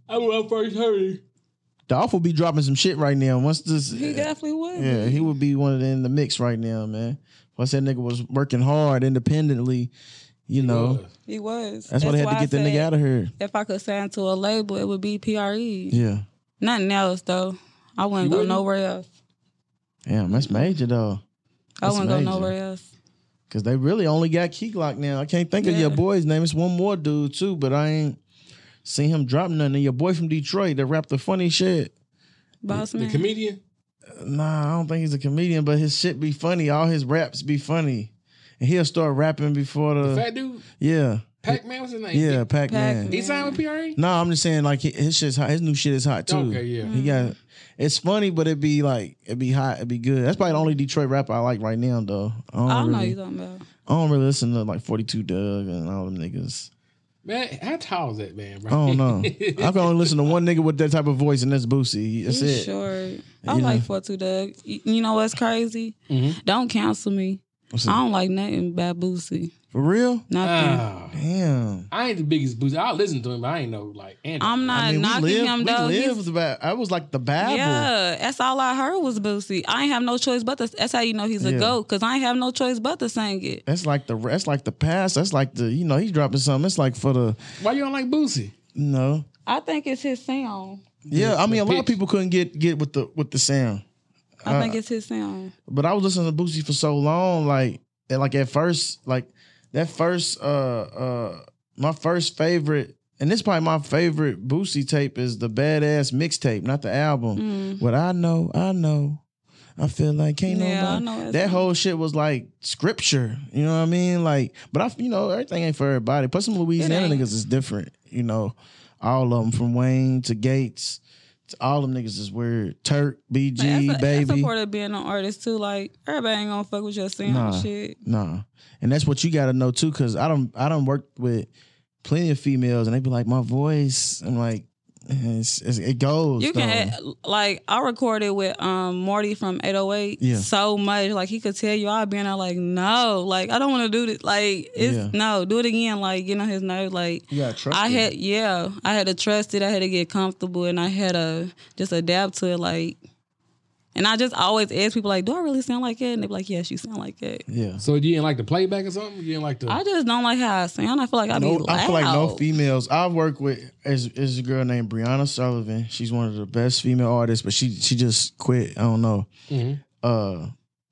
I when I first heard it. Dolph will be dropping some shit right now. Once this, He definitely would. yeah, he would be one of the, in the mix right now, man. Once that nigga was working hard independently, you know. He was. That's, why they had to get the nigga out of here. If I could sign to a label, it would be P R E. Yeah. Nothing else though. I wouldn't You go wouldn't? nowhere else. Damn, that's major though. I That's wouldn't go major. nowhere else. Cause they really only got Key Glock now. I can't think of Yeah. your boy's name. It's one more dude too, but I ain't seen him drop nothing. And your boy from Detroit that rapped the funny shit. Boss The man. comedian? Nah, I don't think he's a comedian, but his shit be funny. All his raps be funny. And he'll start rapping before the, The fat dude? yeah. Pac-Man, what's his name? Yeah, Pac-Man. Pac-Man. He signed with P R E? No, I'm just saying like he- his shit's hot. His new shit is hot too. Okay, yeah. He got it's funny, but it be like it be hot, it be good. That's probably the only Detroit rapper I like right now though. I don't, I don't know really, what you're talking about. I don't really listen to like forty-two Doug and all them niggas. Man, how tall is that man, bro? I don't know. I can only listen to one nigga with that type of voice, and that's Boosie. That's He's it. short. I You like know. four two Doug. You you know what's crazy? Mhm. Don't cancel me. What's I that? don't like nothing about Boosie. For real? Nothing. Ah, Damn. I ain't the biggest booster. I'll listen to him, but I ain't no like anti. I'm not I mean, we knocking lived, him we though. He's- lived about, I was like the Bible. Yeah, that's all I heard was Boosie. I ain't have no choice but to. That's how you know he's a Yeah. goat, because I ain't have no choice but to sing it. That's like the that's like the past. That's like the you know he's dropping something. It's like for the Why you don't like Boosie? you know I think it's his sound. yeah. I mean a lot of pitch. people couldn't get get with the with the sound. I Uh, think it's his sound. But I was listening to Boosie for so long, like and like at first, like that first, uh, uh, my first favorite, and this is probably my favorite Boosie tape is the Badass mixtape, not the album. Mm. What I know, I know. I feel like can't Yeah, I nobody. know that That song. whole shit was like scripture. You know what I mean? Like, but I, you know, everything ain't for everybody. Plus, some Louisiana ain't. niggas is different. You know, all of them from Wayne to Gates. All them niggas is weird. Turk, B G, Like, that's, a, baby. that's a part of being an artist too. Like everybody ain't gonna fuck with your sound Nah. and shit. Nah, and that's what you got to know too, because I don't, I don't work with plenty of females, and they be like, my voice. I'm like, it's, it's, it goes. You though. can like I recorded with um Morty from eight oh eight Yeah. so much. Like he could tell you I'd be in there like, no, like I don't want to do this. Like it's Yeah. no, do it again. Like get on his nerves. Like You gotta trust I it. had yeah, I had to trust it. I had to get comfortable, and I had to just adapt to it. Like, and I just always ask people like, do I really sound like that? And they be like, yes, you sound like that. Yeah. So you didn't like the playback or something? You didn't like the? I just don't like how I sound. I feel like I No, be loud. I feel like no females. I work with is is a girl named Brianna Sullivan. She's one of the best female artists, but she she just quit. I don't know. Mhm. Uh,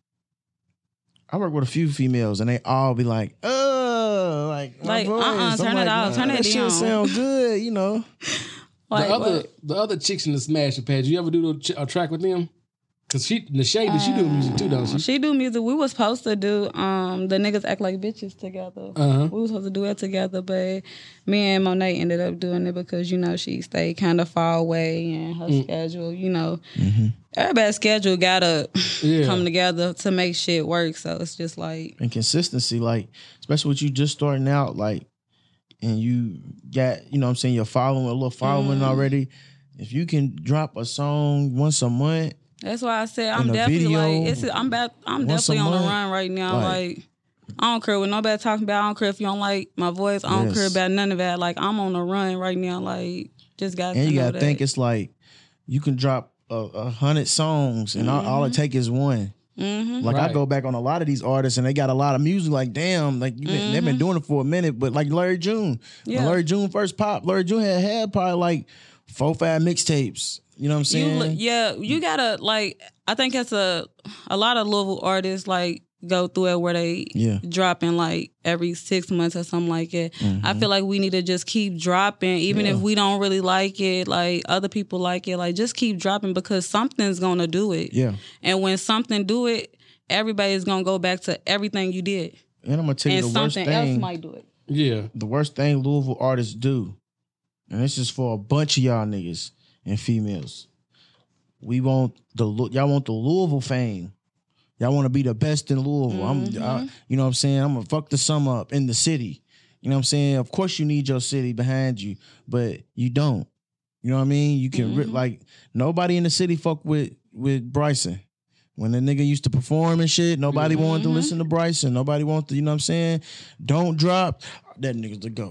I work with a few females, and they all be like, "Uh, like, my Like, voice." uh-uh, I'm turn it like, off, nah, turn that it shit down. sound good, you know. Like, the other what? the other chicks in the Smash Pad. You ever do a, ch- a track with them? Cause she the shade she do music too, don't she? She do music. We was supposed to do um the niggas act like bitches together. Uh-huh. We was supposed to do it together, but me and Monet ended up doing it because you know she stayed kind of far away and her schedule. You know, everybody's schedule gotta Yeah. come together to make shit work. So it's just like And consistency, like, especially with you just starting out, like, and you got, you know what I'm saying, you're following a little following Mm. already. If you can drop a song once a month, that's why I said I'm In a definitely video like it's I'm about I'm once a definitely on the month, run right now. like- Like, I don't care what nobody talking about. I don't care if you don't like my voice. I don't Yes. care about none of that. Like I'm on the run right now. Like just got and to you know gotta think that. it's like you can drop a, a hundred songs, and all, all it take is one. Mhm. Like I Right. go back on a lot of these artists, and they got a lot of music. Like damn, like you been, they've been doing it for a minute. But like Larry June, when Yeah. Larry June first popped, Larry June had had probably like four, five mixtapes. You know what I'm You saying? look, yeah, you gotta like. I think that's a a lot of Louisville artists like go through it where they Yeah. dropping like every six months or something like it. I feel like we need to just keep dropping, even if we don't really like it. Like other people like it, like just keep dropping because something's gonna do it. Yeah. And when something do it, everybody's gonna go back to everything you did, And I'm gonna tell you and the worst something else thing. might do it. Yeah. the worst thing Louisville artists do, and this is for a bunch of y'all niggas and females. We want the Lu- y'all want the Louisville fame. Y'all want to be the best in Louisville. I'm, I, you know what I'm saying. I'm gonna fuck the sum up in the city. You know what I'm saying. Of course you need your city behind you, but you don't. You know what I mean. You can ri- like nobody in the city fuck with with Bryson. When the nigga used to perform and shit, nobody wanted to listen to Bryson. Nobody wanted to, you know what I'm saying? Don't drop. That nigga's the GOAT.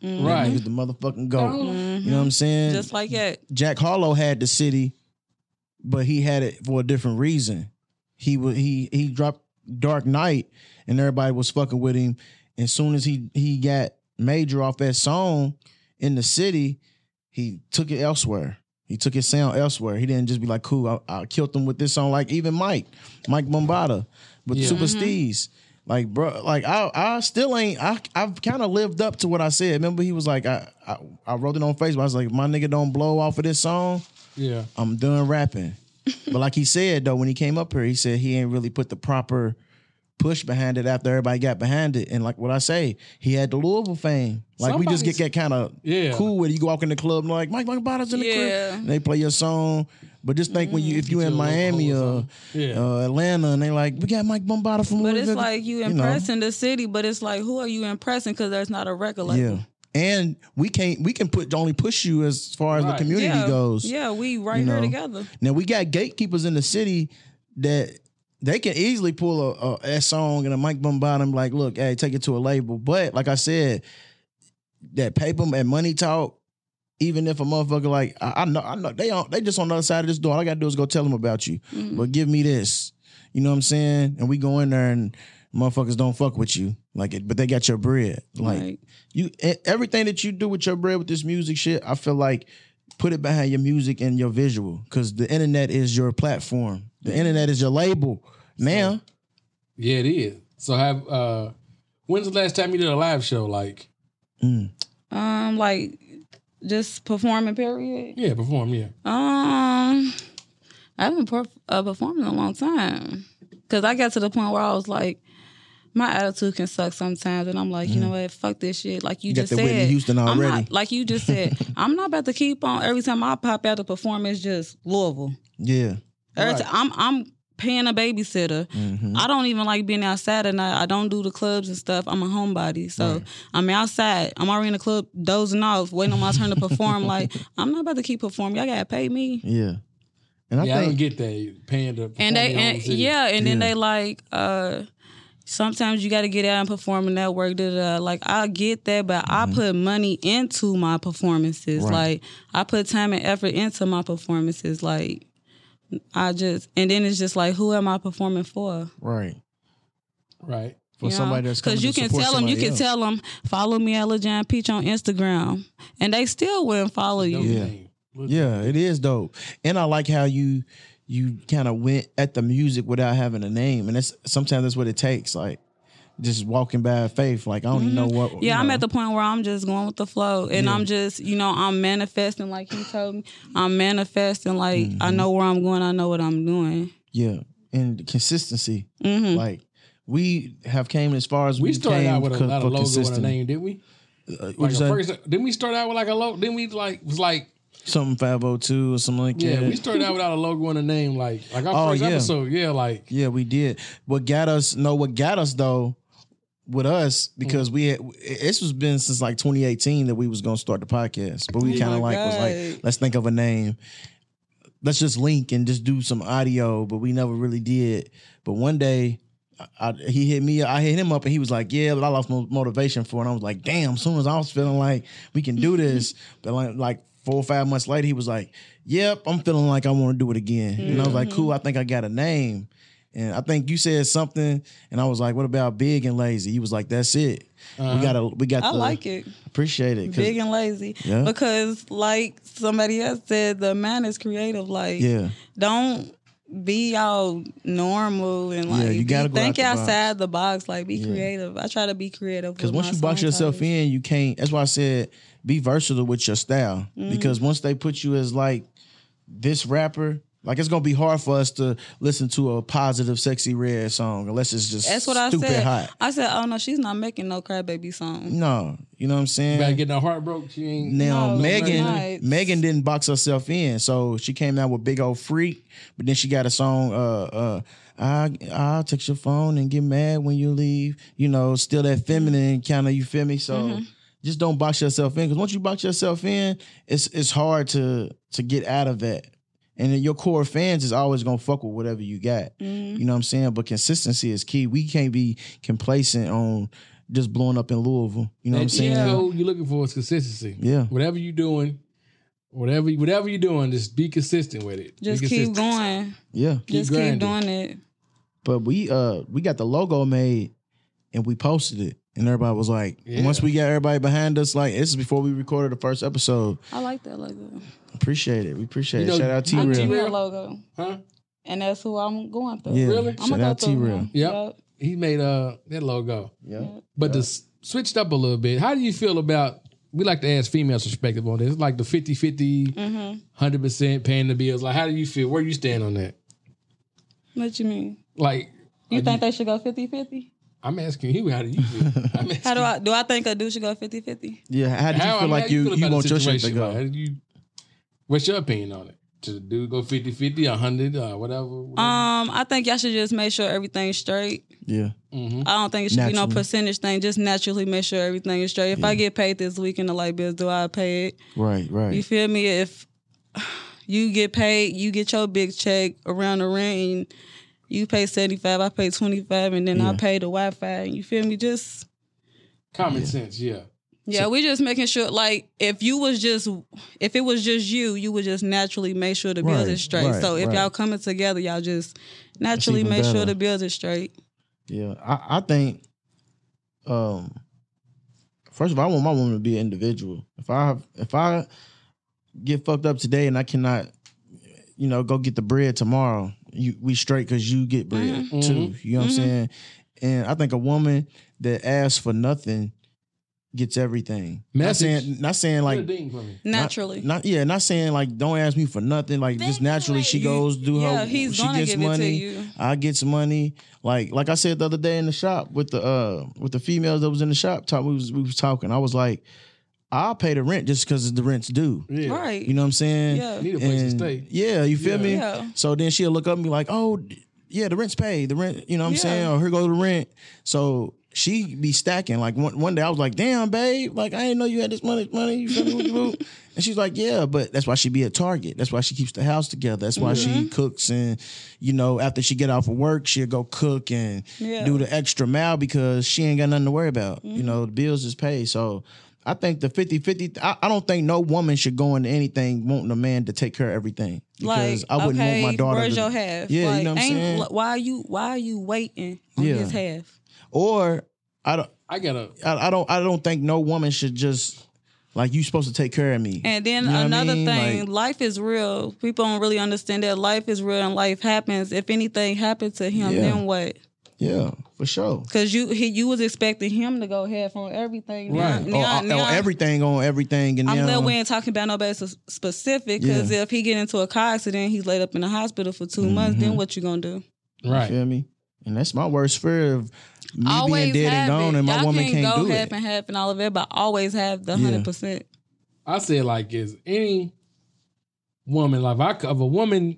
Mm-hmm. Right. Niggas the motherfucking goat. Mm-hmm. You know what I'm saying? Just like that. Jack Harlow had the city, but he had it for a different reason. He would he he dropped Dark Knight, and everybody was fucking with him. As soon as he he got major off that song in the city, he took it elsewhere. He took his sound elsewhere. He didn't just be like, cool, I, I killed him with this song. Like even Mike, Mike Bombada with Yeah. Super Mm-hmm. Steez. Like, bro, like I I still ain't, I, I've kind of lived up to what I said. Remember, he was like, I, I I wrote it on Facebook. I was like, if my nigga don't blow off of this song, Yeah. I'm done rapping. But like he said, though, when he came up here, he said he ain't really put the proper push behind it after everybody got behind it. And like what I say, he had the Louisville fame. Like we just get that kind of Yeah. cool with it. You go walk in the club and like, Mike Mike Bottles in the Yeah. crib. And they play your song. But just think when you if you Get in you a little Miami hole or or something. Yeah. uh, Atlanta and they like, we got Mike Bombada from But Louisville. it's like you know. impressing the city, but it's like, who are you impressing? Because there's not a record label. Yeah. And we can't we can put only push you as far as Right. the community Yeah. goes. Yeah, we right You here know. together. Now we got gatekeepers in the city that they can easily pull a, a, a song and a Mike Bombada like, look, hey, take it to a label. But like I said, that paper and money talk, even if a motherfucker like I, I know, I know they on they just on the other side of this door. All I gotta do is go tell them about you. Mm-hmm. But give me this. You know what I'm saying? And we go in there and motherfuckers don't fuck with you. Like it, but they got your bread. Like Right. you e- everything that you do with your bread with this music shit, I feel like put it behind your music and your visual. Cause the internet is your platform. The internet is your label. Now, Yeah, it is. So have uh when's the last time you did a live show? Like Um, like just performing. Period. yeah, perform, yeah. Um, I haven't per- uh, performed in a long time because I got to the point where I was like, my attitude can suck sometimes, and I'm like, you know what, fuck this shit. Like you, You got just the said, Whitney Houston I'm already. not, like you just said, I'm not about to keep on. Every time I pop out to perform, it's just Louisville. yeah. Every time I'm I'm paying a babysitter. Mm-hmm. I don't even like being outside at night. I don't do the clubs and stuff. I'm a homebody. So I'm outside. I'm already in the club dozing off, waiting on my turn to perform. Like, I'm not about to keep performing. Y'all gotta pay me. Yeah. And I yeah, I don't think get that paying to perform And they in your own and city. yeah, and then Yeah. they like uh sometimes you gotta get out and perform and network. Da, da, da. Like I get that, but I put money into my performances. Right. Like I put time and effort into my performances. Like I just and then it's just like, who am I performing for? right. Right. For somebody that's coming because you to can support tell them, you somebody can else. tell them, follow me at LaJan Peach on Instagram, and they still wouldn't follow you. Dope Yeah. name. Look- Yeah, it is dope. And I like how you you kind of went at the music without having a name. And that's sometimes that's what it takes. Like just walking by faith. Like I don't even know what you Mm-hmm. Yeah, I'm know. at the point where I'm just going with the flow, and Yeah. I'm just, you know, I'm manifesting like he told me. I'm manifesting like I Mm-hmm. know where I'm going. I know what I'm doing. Yeah. And consistency. Mm-hmm. Like we have came as far as We we, started came out with a co- lot for of logo and a consistent. name, didn't we? Uh, Like what you a say? first, didn't we start out with like a logo? Didn't we like was like Something five oh two or something like yeah? that. We started out without a logo and a name. Like like our Oh, first yeah. episode, yeah. Like Yeah, we did. What got us? No, what got us though, with us because we had this was been since like twenty eighteen that we was gonna start the podcast, but we Oh kind of my like was God. like, let's think of a name. Let's just link and just do some audio, but we never really did. But one day, I, I, he hit me. I hit him up, and he was like, "Yeah, but I lost mo- motivation for it." And I was like, "Damn!" As soon as I was feeling like we can do this, but like, like four or five months later, he was like, "Yep, I'm feeling like I want to do it again." And I was like, "Cool, I think I got a name." And I think you said something, and I was like, "What about Big and Lazy?" He was like, "That's it. We got a, we got." I the, like it. Appreciate it. 'cause- Big and lazy. Yeah. Because like somebody else said, the man is creative. Like Yeah. don't be all normal and like Yeah, you be- gotta go think out the outside the box. Like be creative. I try to be creative. Because with once my you box song yourself titles. in, you can't. That's why I said be versatile with your style. Mm-hmm. Because once they put you as like this rapper, like it's gonna be hard for us to listen to a positive, sexy red song unless it's just That's what I stupid said. hot. I said, oh no, she's not making no crybaby song. No, you know what I'm saying. you gotta get no heart broke. She ain't Now No, Megan, right. Megan didn't box herself in, so she came out with Big Old Freak, but then she got a song, uh, uh, I I'll text your phone and get mad when you leave. You know, still that feminine kind of. You feel me? So Mm-hmm. just don't box yourself in, because once you box yourself in, it's it's hard to to get out of that. And then your core fans is always gonna fuck with whatever you got. Mm-hmm. You know what I'm saying? But consistency is key. We can't be complacent on just blowing up in Louisville. You know what I'm saying? You know, you're looking for is consistency. Yeah. Whatever you're doing, whatever whatever you're doing, just be consistent with it. Just Be keep consistent. going. Yeah. Just grinding. keep doing it. But we uh we got the logo made and we posted it. And everybody was like, Yeah. once we got everybody behind us, like this is before we recorded the first episode. I like that logo. Appreciate it. We appreciate You know, it. Shout out T I'm Real. T-Real logo. Huh? And that's who I'm going through. Yeah. Really? I'm Shout gonna out go through T Real. him. Yep. He made uh that logo. Yeah. But the s switched up a little bit. How do you feel about, we like to ask females' perspective on this. It's like the fifty-fifty, Mm-hmm. one hundred percent paying the bills. Like, how do you feel? Where you stand on that? What you mean? Like, You are think they should go fifty-fifty? I'm asking you, how do you feel? I'm asking, How do I do I think a dude should go fifty-fifty? Yeah. How did you how, feel like how you, feel you about the want your shit to situation? go? Like, how do you, what's your opinion on it? Should the dude go fifty-fifty, one hundred, or whatever? whatever? Um, I think y'all should just make sure everything's straight. Yeah. Mm-hmm. I don't think it should be no Naturally. percentage thing. Just naturally make sure everything is straight. If I get paid this week in the light bills, do I pay it? Right, right. You feel me? If you get paid, you get your big check around the rent, and you pay seventy-five, I pay twenty-five, and then I Yeah. pay the Wi-Fi. You feel me? Just Common sense, yeah. yeah, we just making sure. Like, if you was just, if it was just you, you would just naturally make sure the bills Right, is straight. right, so if right. y'all coming together, y'all just naturally even make sure better. the bills is straight. Yeah, I, I think. Um, first of all, I want my woman to be an individual. If I if I get fucked up today and I cannot, you know, go get the bread tomorrow, you we straight because you get bread Mm-hmm. too. You know what I'm saying? And I think a woman that asks for nothing gets everything. Not Message. saying not saying Like, like. ding for me. Naturally. Not, not yeah, not saying like don't ask me for nothing. Like just naturally she You- goes do yeah, her. he's she gonna gets give it to money. you. I get some money. Like like I said the other day in the shop with the uh with the females that was in the shop. Talk, we was we was talking. I was like, I'll pay the rent just because the rent's due. Yeah. Right. You know what I'm saying? Yeah. Need a place to And, stay. Yeah, you feel Yeah. me? Yeah. So then she'll look up and be like, oh, d- yeah, the rent's paid. The rent, you know what I'm Yeah. saying? Or here go the rent. So she be stacking. Like one, one day I was like, damn, babe, like I didn't know you had this money, money. You feel me? What you do? And she's like, yeah, but that's why she be at Target. That's why she keeps the house together. That's why Mm-hmm. she cooks and, you know, after she get off of work, she'll go cook and Yeah. do the extra mile because she ain't got nothing to worry about. Mm-hmm. You know, the bills is paid. So I think the fifty-fifty, I, I don't think no woman should go into anything wanting a man to take care of everything. Because Like, I wouldn't okay, want my daughter where's to. your half? Yeah, like, you know what I'm ain't, saying? like, Why are you Why are you waiting on Yeah. his half? Or I don't I gotta, I, I don't I don't think no woman should just like you supposed to take care of me. And then You know what I another mean? thing, Like, life is real. People don't really understand that life is real and life happens. If anything happened to him, Yeah. then what? yeah, for sure. Because you he, you was expecting him to go half on everything. Now- Right. now- or, or now- everything on everything, and I'm now, glad we ain't talking about nobody s- specific. Because Yeah. if he get into a car accident, he's laid up in the hospital for 2 months. Mm-hmm. Then what you gonna do? you right. feel me? And that's my worst fear of me Always being dead have and gone, it. and my Y'all woman can can't go do half it. and half and all of it, but always have the Yeah. hundred percent. I say it like is any woman, like if, I, if a woman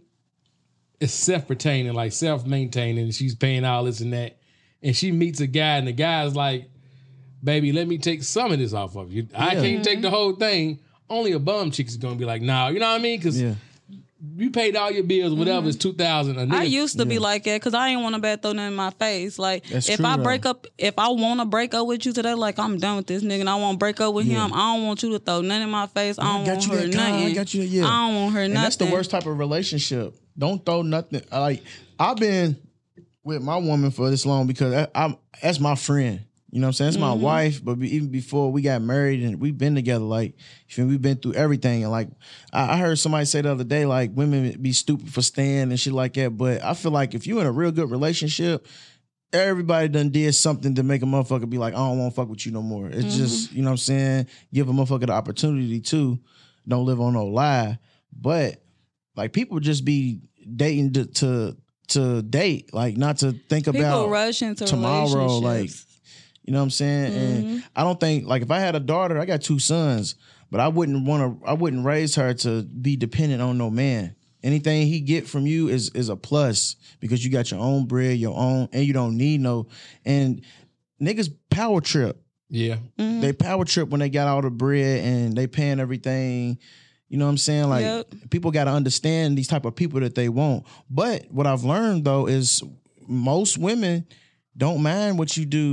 is self-pertaining, like self-maintaining, she's paying all this and that, and she meets a guy and the guy's like, baby, let me take some of this off of you. I Yeah. can't take the whole thing. Only a bum chick is gonna be like, nah, you know what I mean? Because Yeah, you paid all your bills, whatever, it's two thousand. I used to be like that because I ain't want to bad throw nothing in my face. Like That's if true, I though. break up, if I want to break up with you today, like I'm done with this nigga, and I want to break up with Yeah. him. I don't want you to throw nothing in my face. I don't got want you her that car, I nothing. got you that- yeah. I don't want her and nothing. that's the worst type of relationship. Don't throw nothing. Like I've been with my woman for this long because I, I'm that's my friend. You know what I'm saying? That's my Mm-hmm. wife. But be, even before we got married and we've been together, like you feel me? We've been through everything. And like I, I heard somebody say the other day, like women be stupid for staying and shit like that. But I feel like if you're in a real good relationship, everybody done did something to make a motherfucker be like, I don't want to fuck with you no more. It's Mm-hmm. just, you know what I'm saying? Give a motherfucker the opportunity to. Don't live on no lie. But like people just be dating to to, to date, like not to think People about rush into tomorrow, like relationships. you know what I'm saying? Mm-hmm. And I don't think like if I had a daughter, I got two sons, but I wouldn't want to I wouldn't raise her to be dependent on no man. Anything he get from you is is a plus because you got your own bread, your own, and you don't need no. And niggas power trip. Yeah. Mm-hmm. They power trip when they got all the bread and they paying everything. You know what I'm saying? Like Yep. people got to understand these type of people that they want. But what I've learned though is most women don't mind what you do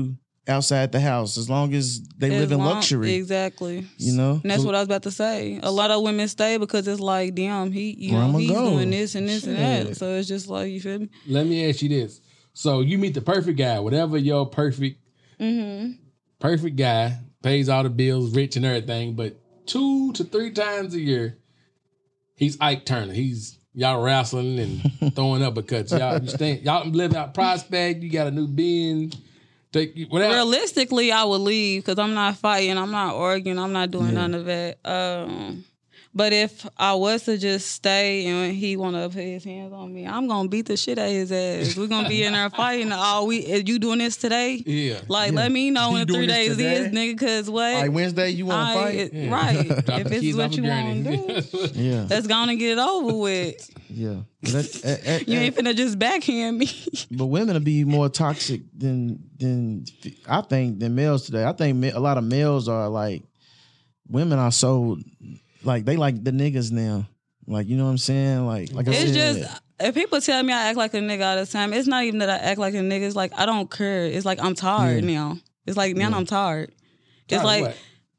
outside the house as long as they As live in long- luxury. Exactly. You know? And that's So- what I was about to say. A lot of women stay because it's like, damn, he, you Where know, I'ma he's go? doing this and this and that. Shit. So it's just like, you feel me? Let me ask you this. So you meet the perfect guy, whatever your perfect Mm-hmm. perfect guy, pays all the bills, rich and everything, but two to three times a year, he's Ike Turner. He's y'all wrestling and throwing uppercuts. Y'all you stay, y'all live out Prospect, you got a new Benz. Take whatever. Realistically, I would leave because I'm not fighting, I'm not arguing, I'm not doing Yeah. none of that. Um, but if I was to just stay and he want to put his hands on me, I'm gonna beat the shit out of his ass. We're gonna be in there fighting. All we, is you doing this today? Yeah. Like, Yeah. let me know You in doing three this days today? is, nigga. Cause what? All right, Wednesday, you want to I- fight? it- Yeah. Right. Drop If the this keys is what off you a want to gurney. do, Yeah. let's go on and get it over with. Yeah. But, that, eh, eh, You eh, ain't finna just backhand me. but women will be more toxic than than I think than males today. I think ma- a lot of males are like women are so like they like the niggas now. Like, you know what I'm saying? Like like I It's said, just if people tell me I act like a nigga all the time, it's not even that I act like a nigga. It's like I don't care. It's like I'm tired Yeah. now. It's like now Yeah. I'm tired. Tired It's of like what?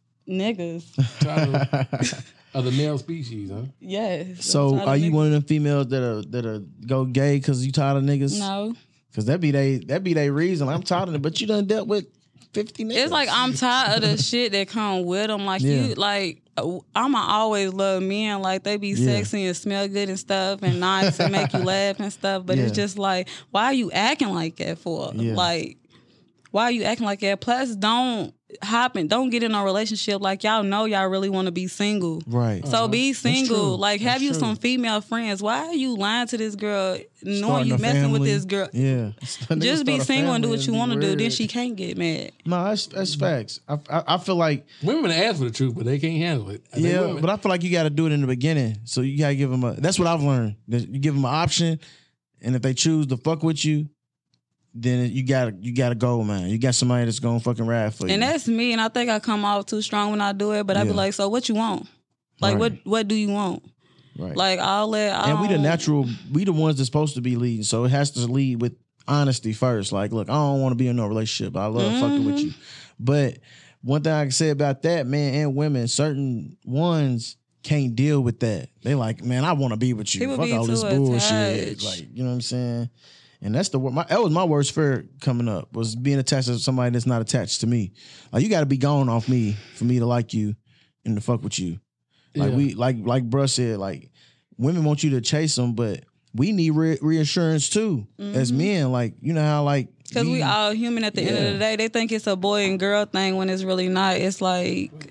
niggas. Tired of, of the male species, huh? Yes. so I'm tired are you niggas. one of them females that are that are go gay because you tired of niggas? No. Cause that be they that be they reason. Like, I'm tired of it, but you done dealt with fifty niggas. It's like I'm tired of the shit that come with them. Like Yeah. you, like I'ma always love men. Like they be Yeah. sexy and smell good and stuff, and nice and make you laugh and stuff. But it's Yeah. just like, why are you acting like that for? Yeah. Like, why are you acting like that? Plus, don't hop in, don't get in a relationship like y'all know y'all really want to be single. right. So be single. true. Like have That's you true. some female friends. Why are you lying to this girl, knowing Starting you a messing with family. this girl? Yeah. Just be single and do what you want to do. Then Then she can't get mad. No, that's that's facts. I, I I feel like Women ask for the truth, but they can't handle it. They yeah, women. but I feel like you got to do it in the beginning. So you got to give them a. That's what I've learned. That you give them an option, and if they choose to fuck with you, then you got to you got to go, man. You got somebody that's gonna fucking ride for you. And that's me, and I think I come off too strong when I do it. But I be Yeah. like, so what you want? Like, Right. what what do you want? right. Like, I'll let. I and we the don't- natural. We the ones that's supposed to be leading. So it has to lead with honesty first. Like, look, I don't want to be in no relationship. I love fucking with Mm-hmm. you, but one thing I can say about that, man, and women, certain ones can't deal with that. They like, man, I want to be with you. People Fuck be all this too bullshit. attached. Like, you know what I'm saying? And that's the wor- my that was my worst fear coming up was being attached to somebody that's not attached to me. Like, you got to be gone off me for me to like you and to fuck with you. Like Yeah. we like like bruh said, like women want you to chase them, but we need re- reassurance too as men. Like, you know how like Because we all human at the end Yeah. of the day. They think it's a boy and girl thing when it's really not. It's like,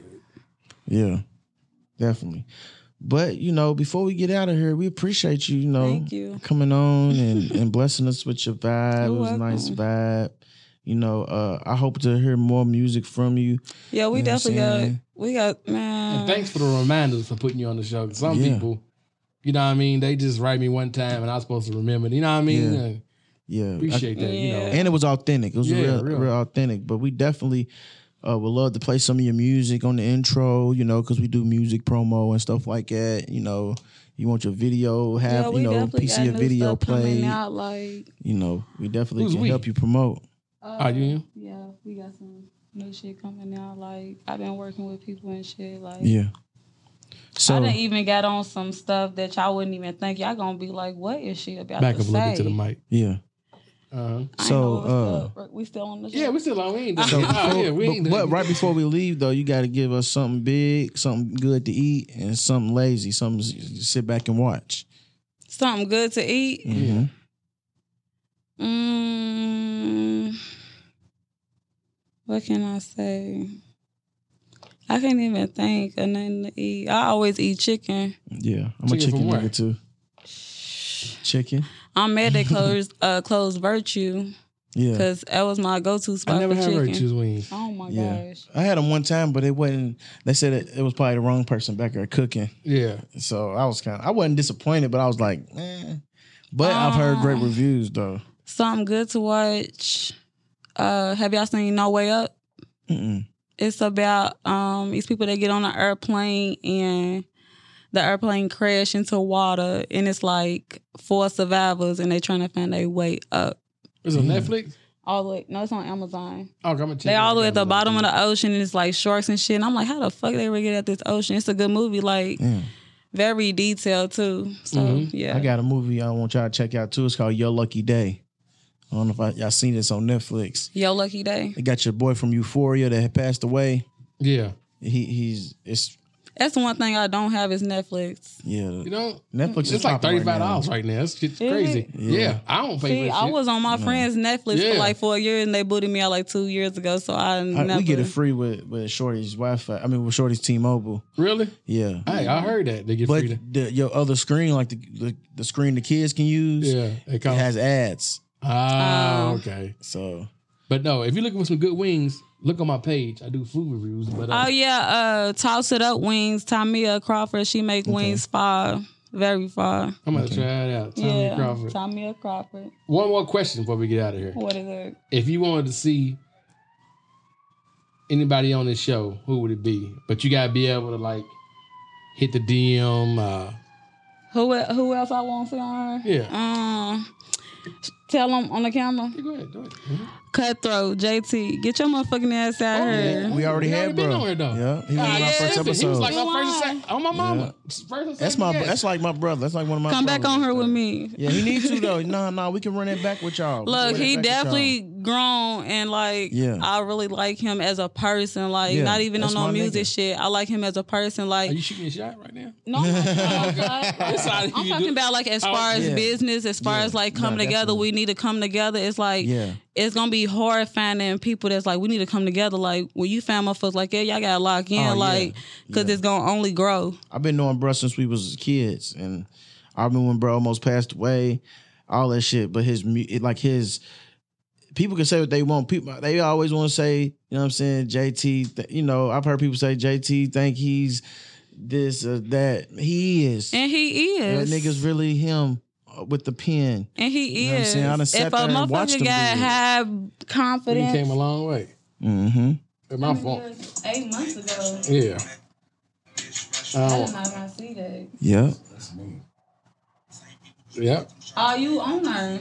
yeah, definitely. But you know, before we get out of here, we appreciate you. You know, Thank you. coming on and, and blessing us with your vibe. You're it was a nice welcome. vibe. You know, uh, I hope to hear more music from you. yeah, we You know what I'm definitely got, saying? we got, man. And thanks for the reminders for putting you on the show. 'Cause some Yeah. people, you know what I mean, they just write me one time and I'm supposed to remember. You know what I mean? Yeah. And Yeah, I- appreciate that. You know, Yeah. and it was authentic. It was Yeah, real, real. real authentic. But we definitely uh, would love to play some of your music on the intro, you know, because we do music promo and stuff like that. You know, you want your video, have, yeah, we you know, definitely piece of got your new video stuff coming played. out, like, You know, we definitely Who's can we? help you promote. uh, Are you? yeah, we got some new shit coming out. Like, I've been working with people and shit. Like, Yeah. I So, done even got on some stuff that y'all wouldn't even think. Y'all gonna be like, what is she about back to up a say? little bit to the mic. yeah. Uh-huh. I ain't So, know what's uh, up. we still on the show? Yeah, we still on. We ain't done So, it. Oh, before- yeah, we ain't but, done but it. right before we leave, though, you got to give us something big, something good to eat, and something lazy, something to s- sit back and watch. Something good to eat. Mhm. Mm, what can I say? I can't even think of nothing to eat. I always eat chicken. Yeah, I'm Chicken a chicken from where? nigga too. Chicken. I'm mad they closed uh, closed Virtue Yeah. because that was my go to spot I never for had chicken. Virtue's wings. Oh my Yeah. gosh! I had them one time, but it wasn't. They said it, it was probably the wrong person back there cooking. Yeah. So I was kind of, I wasn't disappointed, but I was like, eh. But I've heard great Um, reviews though. Something good to watch. Uh, have y'all seen No Way Up? Mm-mm. It's about um these people that get on an airplane and the airplane crash into water, and it's like four survivors and they trying to find their way up. Is it on Netflix? All the way, no, it's on Amazon. Oh, I'm gonna check They it all the way out. at the bottom of the ocean, and it's like sharks and shit. And I'm like, how the fuck they ever get at this ocean? It's a good movie, like very detailed too. So Mm-hmm. yeah, I got a movie I want y'all to check out too. It's called Your Lucky Day. I don't know if I, y'all seen this on Netflix. Yo Lucky Day. They got your boy from Euphoria that had passed away. Yeah. He he's it's That's the one thing I don't have is Netflix. yeah. You know, Netflix it's is like popping thirty-five dollars right right now. It's it's Is crazy. it? Yeah. Yeah. I don't pay See, for that I shit. was on my friend's Netflix Yeah. for like for a year, and they booted me out like two years ago. So I, I, never. we get it free with with Shorty's Wi-Fi. I mean with Shorty's T-Mobile. Really? Yeah. Hey, I heard that they get But free. To, the, your other screen, like the, the the screen the kids can use, yeah, it it costs. has ads. Ah, Oh. okay. So But no, if you're looking for some good wings, look on my page. I do food reviews. But uh, Oh yeah, uh, Toss It Up Wings. Tamia Crawford. She make wings fire, very fire. I'm gonna try it out. Tommy yeah, Crawford. Tamia Crawford. One more question before we get out of here. What is it? If you wanted to see anybody on this show, who would it be? But you gotta be able to like hit the D M. Uh, Who el- who else I want to see on her? Yeah. Um, tell them on the camera. go ahead, do it. Mhm. Cutthroat, J T, get your motherfucking ass out Oh, here. yeah. we already He had already been bro. on here, though. Yeah, he was Ah, on our yeah. first listen, episode. He was like my You first lying. and sec- on my mama. First and that's second my guest. that's like my brother. That's like one of my Come back brothers. on her with me. Yeah, he needs to though. No, no, we can run it back with y'all. We can Look, run it he back with definitely y'all. grown and like Yeah. I really like him as a person. Like Yeah, not even on that's no my music nigga. shit. I like him as a person. Like Are you shooting a shot right now? no, I'm, not talking about- It's all you I'm do. talking about like as Oh, far as yeah. business, as far Yeah. as like No, coming together. definitely. We need to come together. It's like Yeah. it's gonna be hard finding people that's like we need to come together. Like when you find motherfuckers like yeah, y'all gotta lock in, Oh, yeah. like because Yeah. it's gonna only grow. I've been knowing bro since we was kids, and I remember when bro almost passed away, all that shit. But his mu- it, like his people can say what they want. People they always want to say, you know what I'm saying, J T. Th- you know, I've heard people say J T think he's this or that. He is. And he That is. nigga's really him uh, with the pen. and he You know what I'm is. saying? I done sat If a there and watched motherfucker him got do it. have We confidence. came a long way. Mm-hmm. It's my fault. Eight months ago. Yeah. I Um, did not see that. Yeah. yeah. Oh, you on her?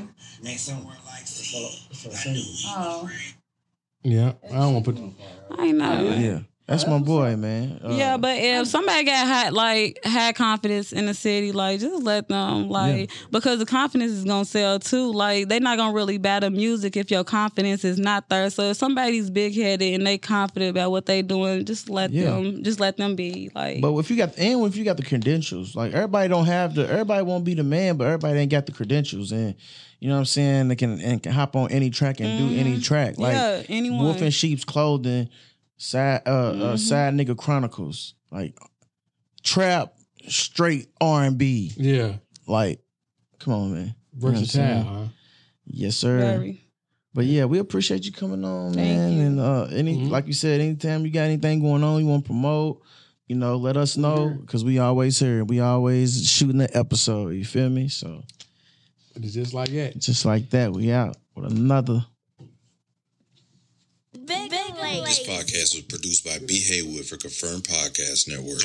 Oh, Yeah. I don't want to put. I know. Yeah. That's my boy, man. Uh, Yeah, but if somebody got had like had confidence in the city, like just let them like because the confidence is gonna sell too. Like they not gonna really buy the music if your confidence is not there. So if somebody's big headed and they confident about what they doing, just let Yeah. them just let them be like. But if you got and if you got the credentials, like everybody don't have the everybody won't be the man, but everybody ain't got the credentials, and you know what I'm saying, they can and can hop on any track and do any track. Like Yeah, anyone. Wolf in Sheep's Clothing, side uh, uh side nigga chronicles, like trap straight R and B. Yeah. Like, come on, man. You know what I'm Versatile, saying? huh? Yes, sir. Very. But yeah, we appreciate you coming on, Thank man. you. And uh, any Mhm. like you said, anytime you got anything going on, you want to promote, you know, let us know because we always here. We always shooting the episode. You feel me? So It's just like that. just like that, we out with another. Big, big lady. This podcast was produced by B. Haywood for Confirmed Podcast Network.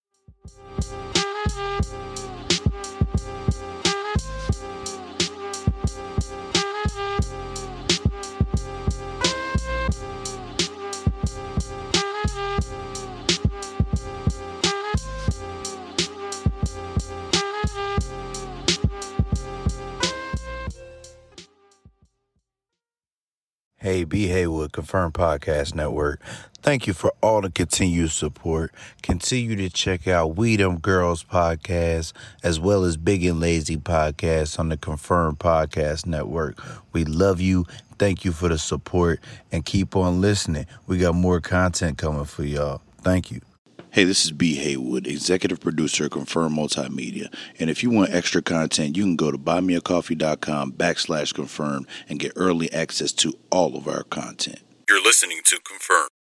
Hey, B. Haywood, Confirmed Podcast Network. Thank you for all the continued support. Continue to check out We Them Girls podcast as well as Big and Lazy podcast on the Confirmed Podcast Network. We love you. Thank you for the support and keep on listening. We got more content coming for y'all. Thank you. Hey, this is B. Haywood, executive producer of Confirm Multimedia. And if you want extra content, you can go to buymeacoffee.com backslash confirm and get early access to all of our content. You're listening to Confirm.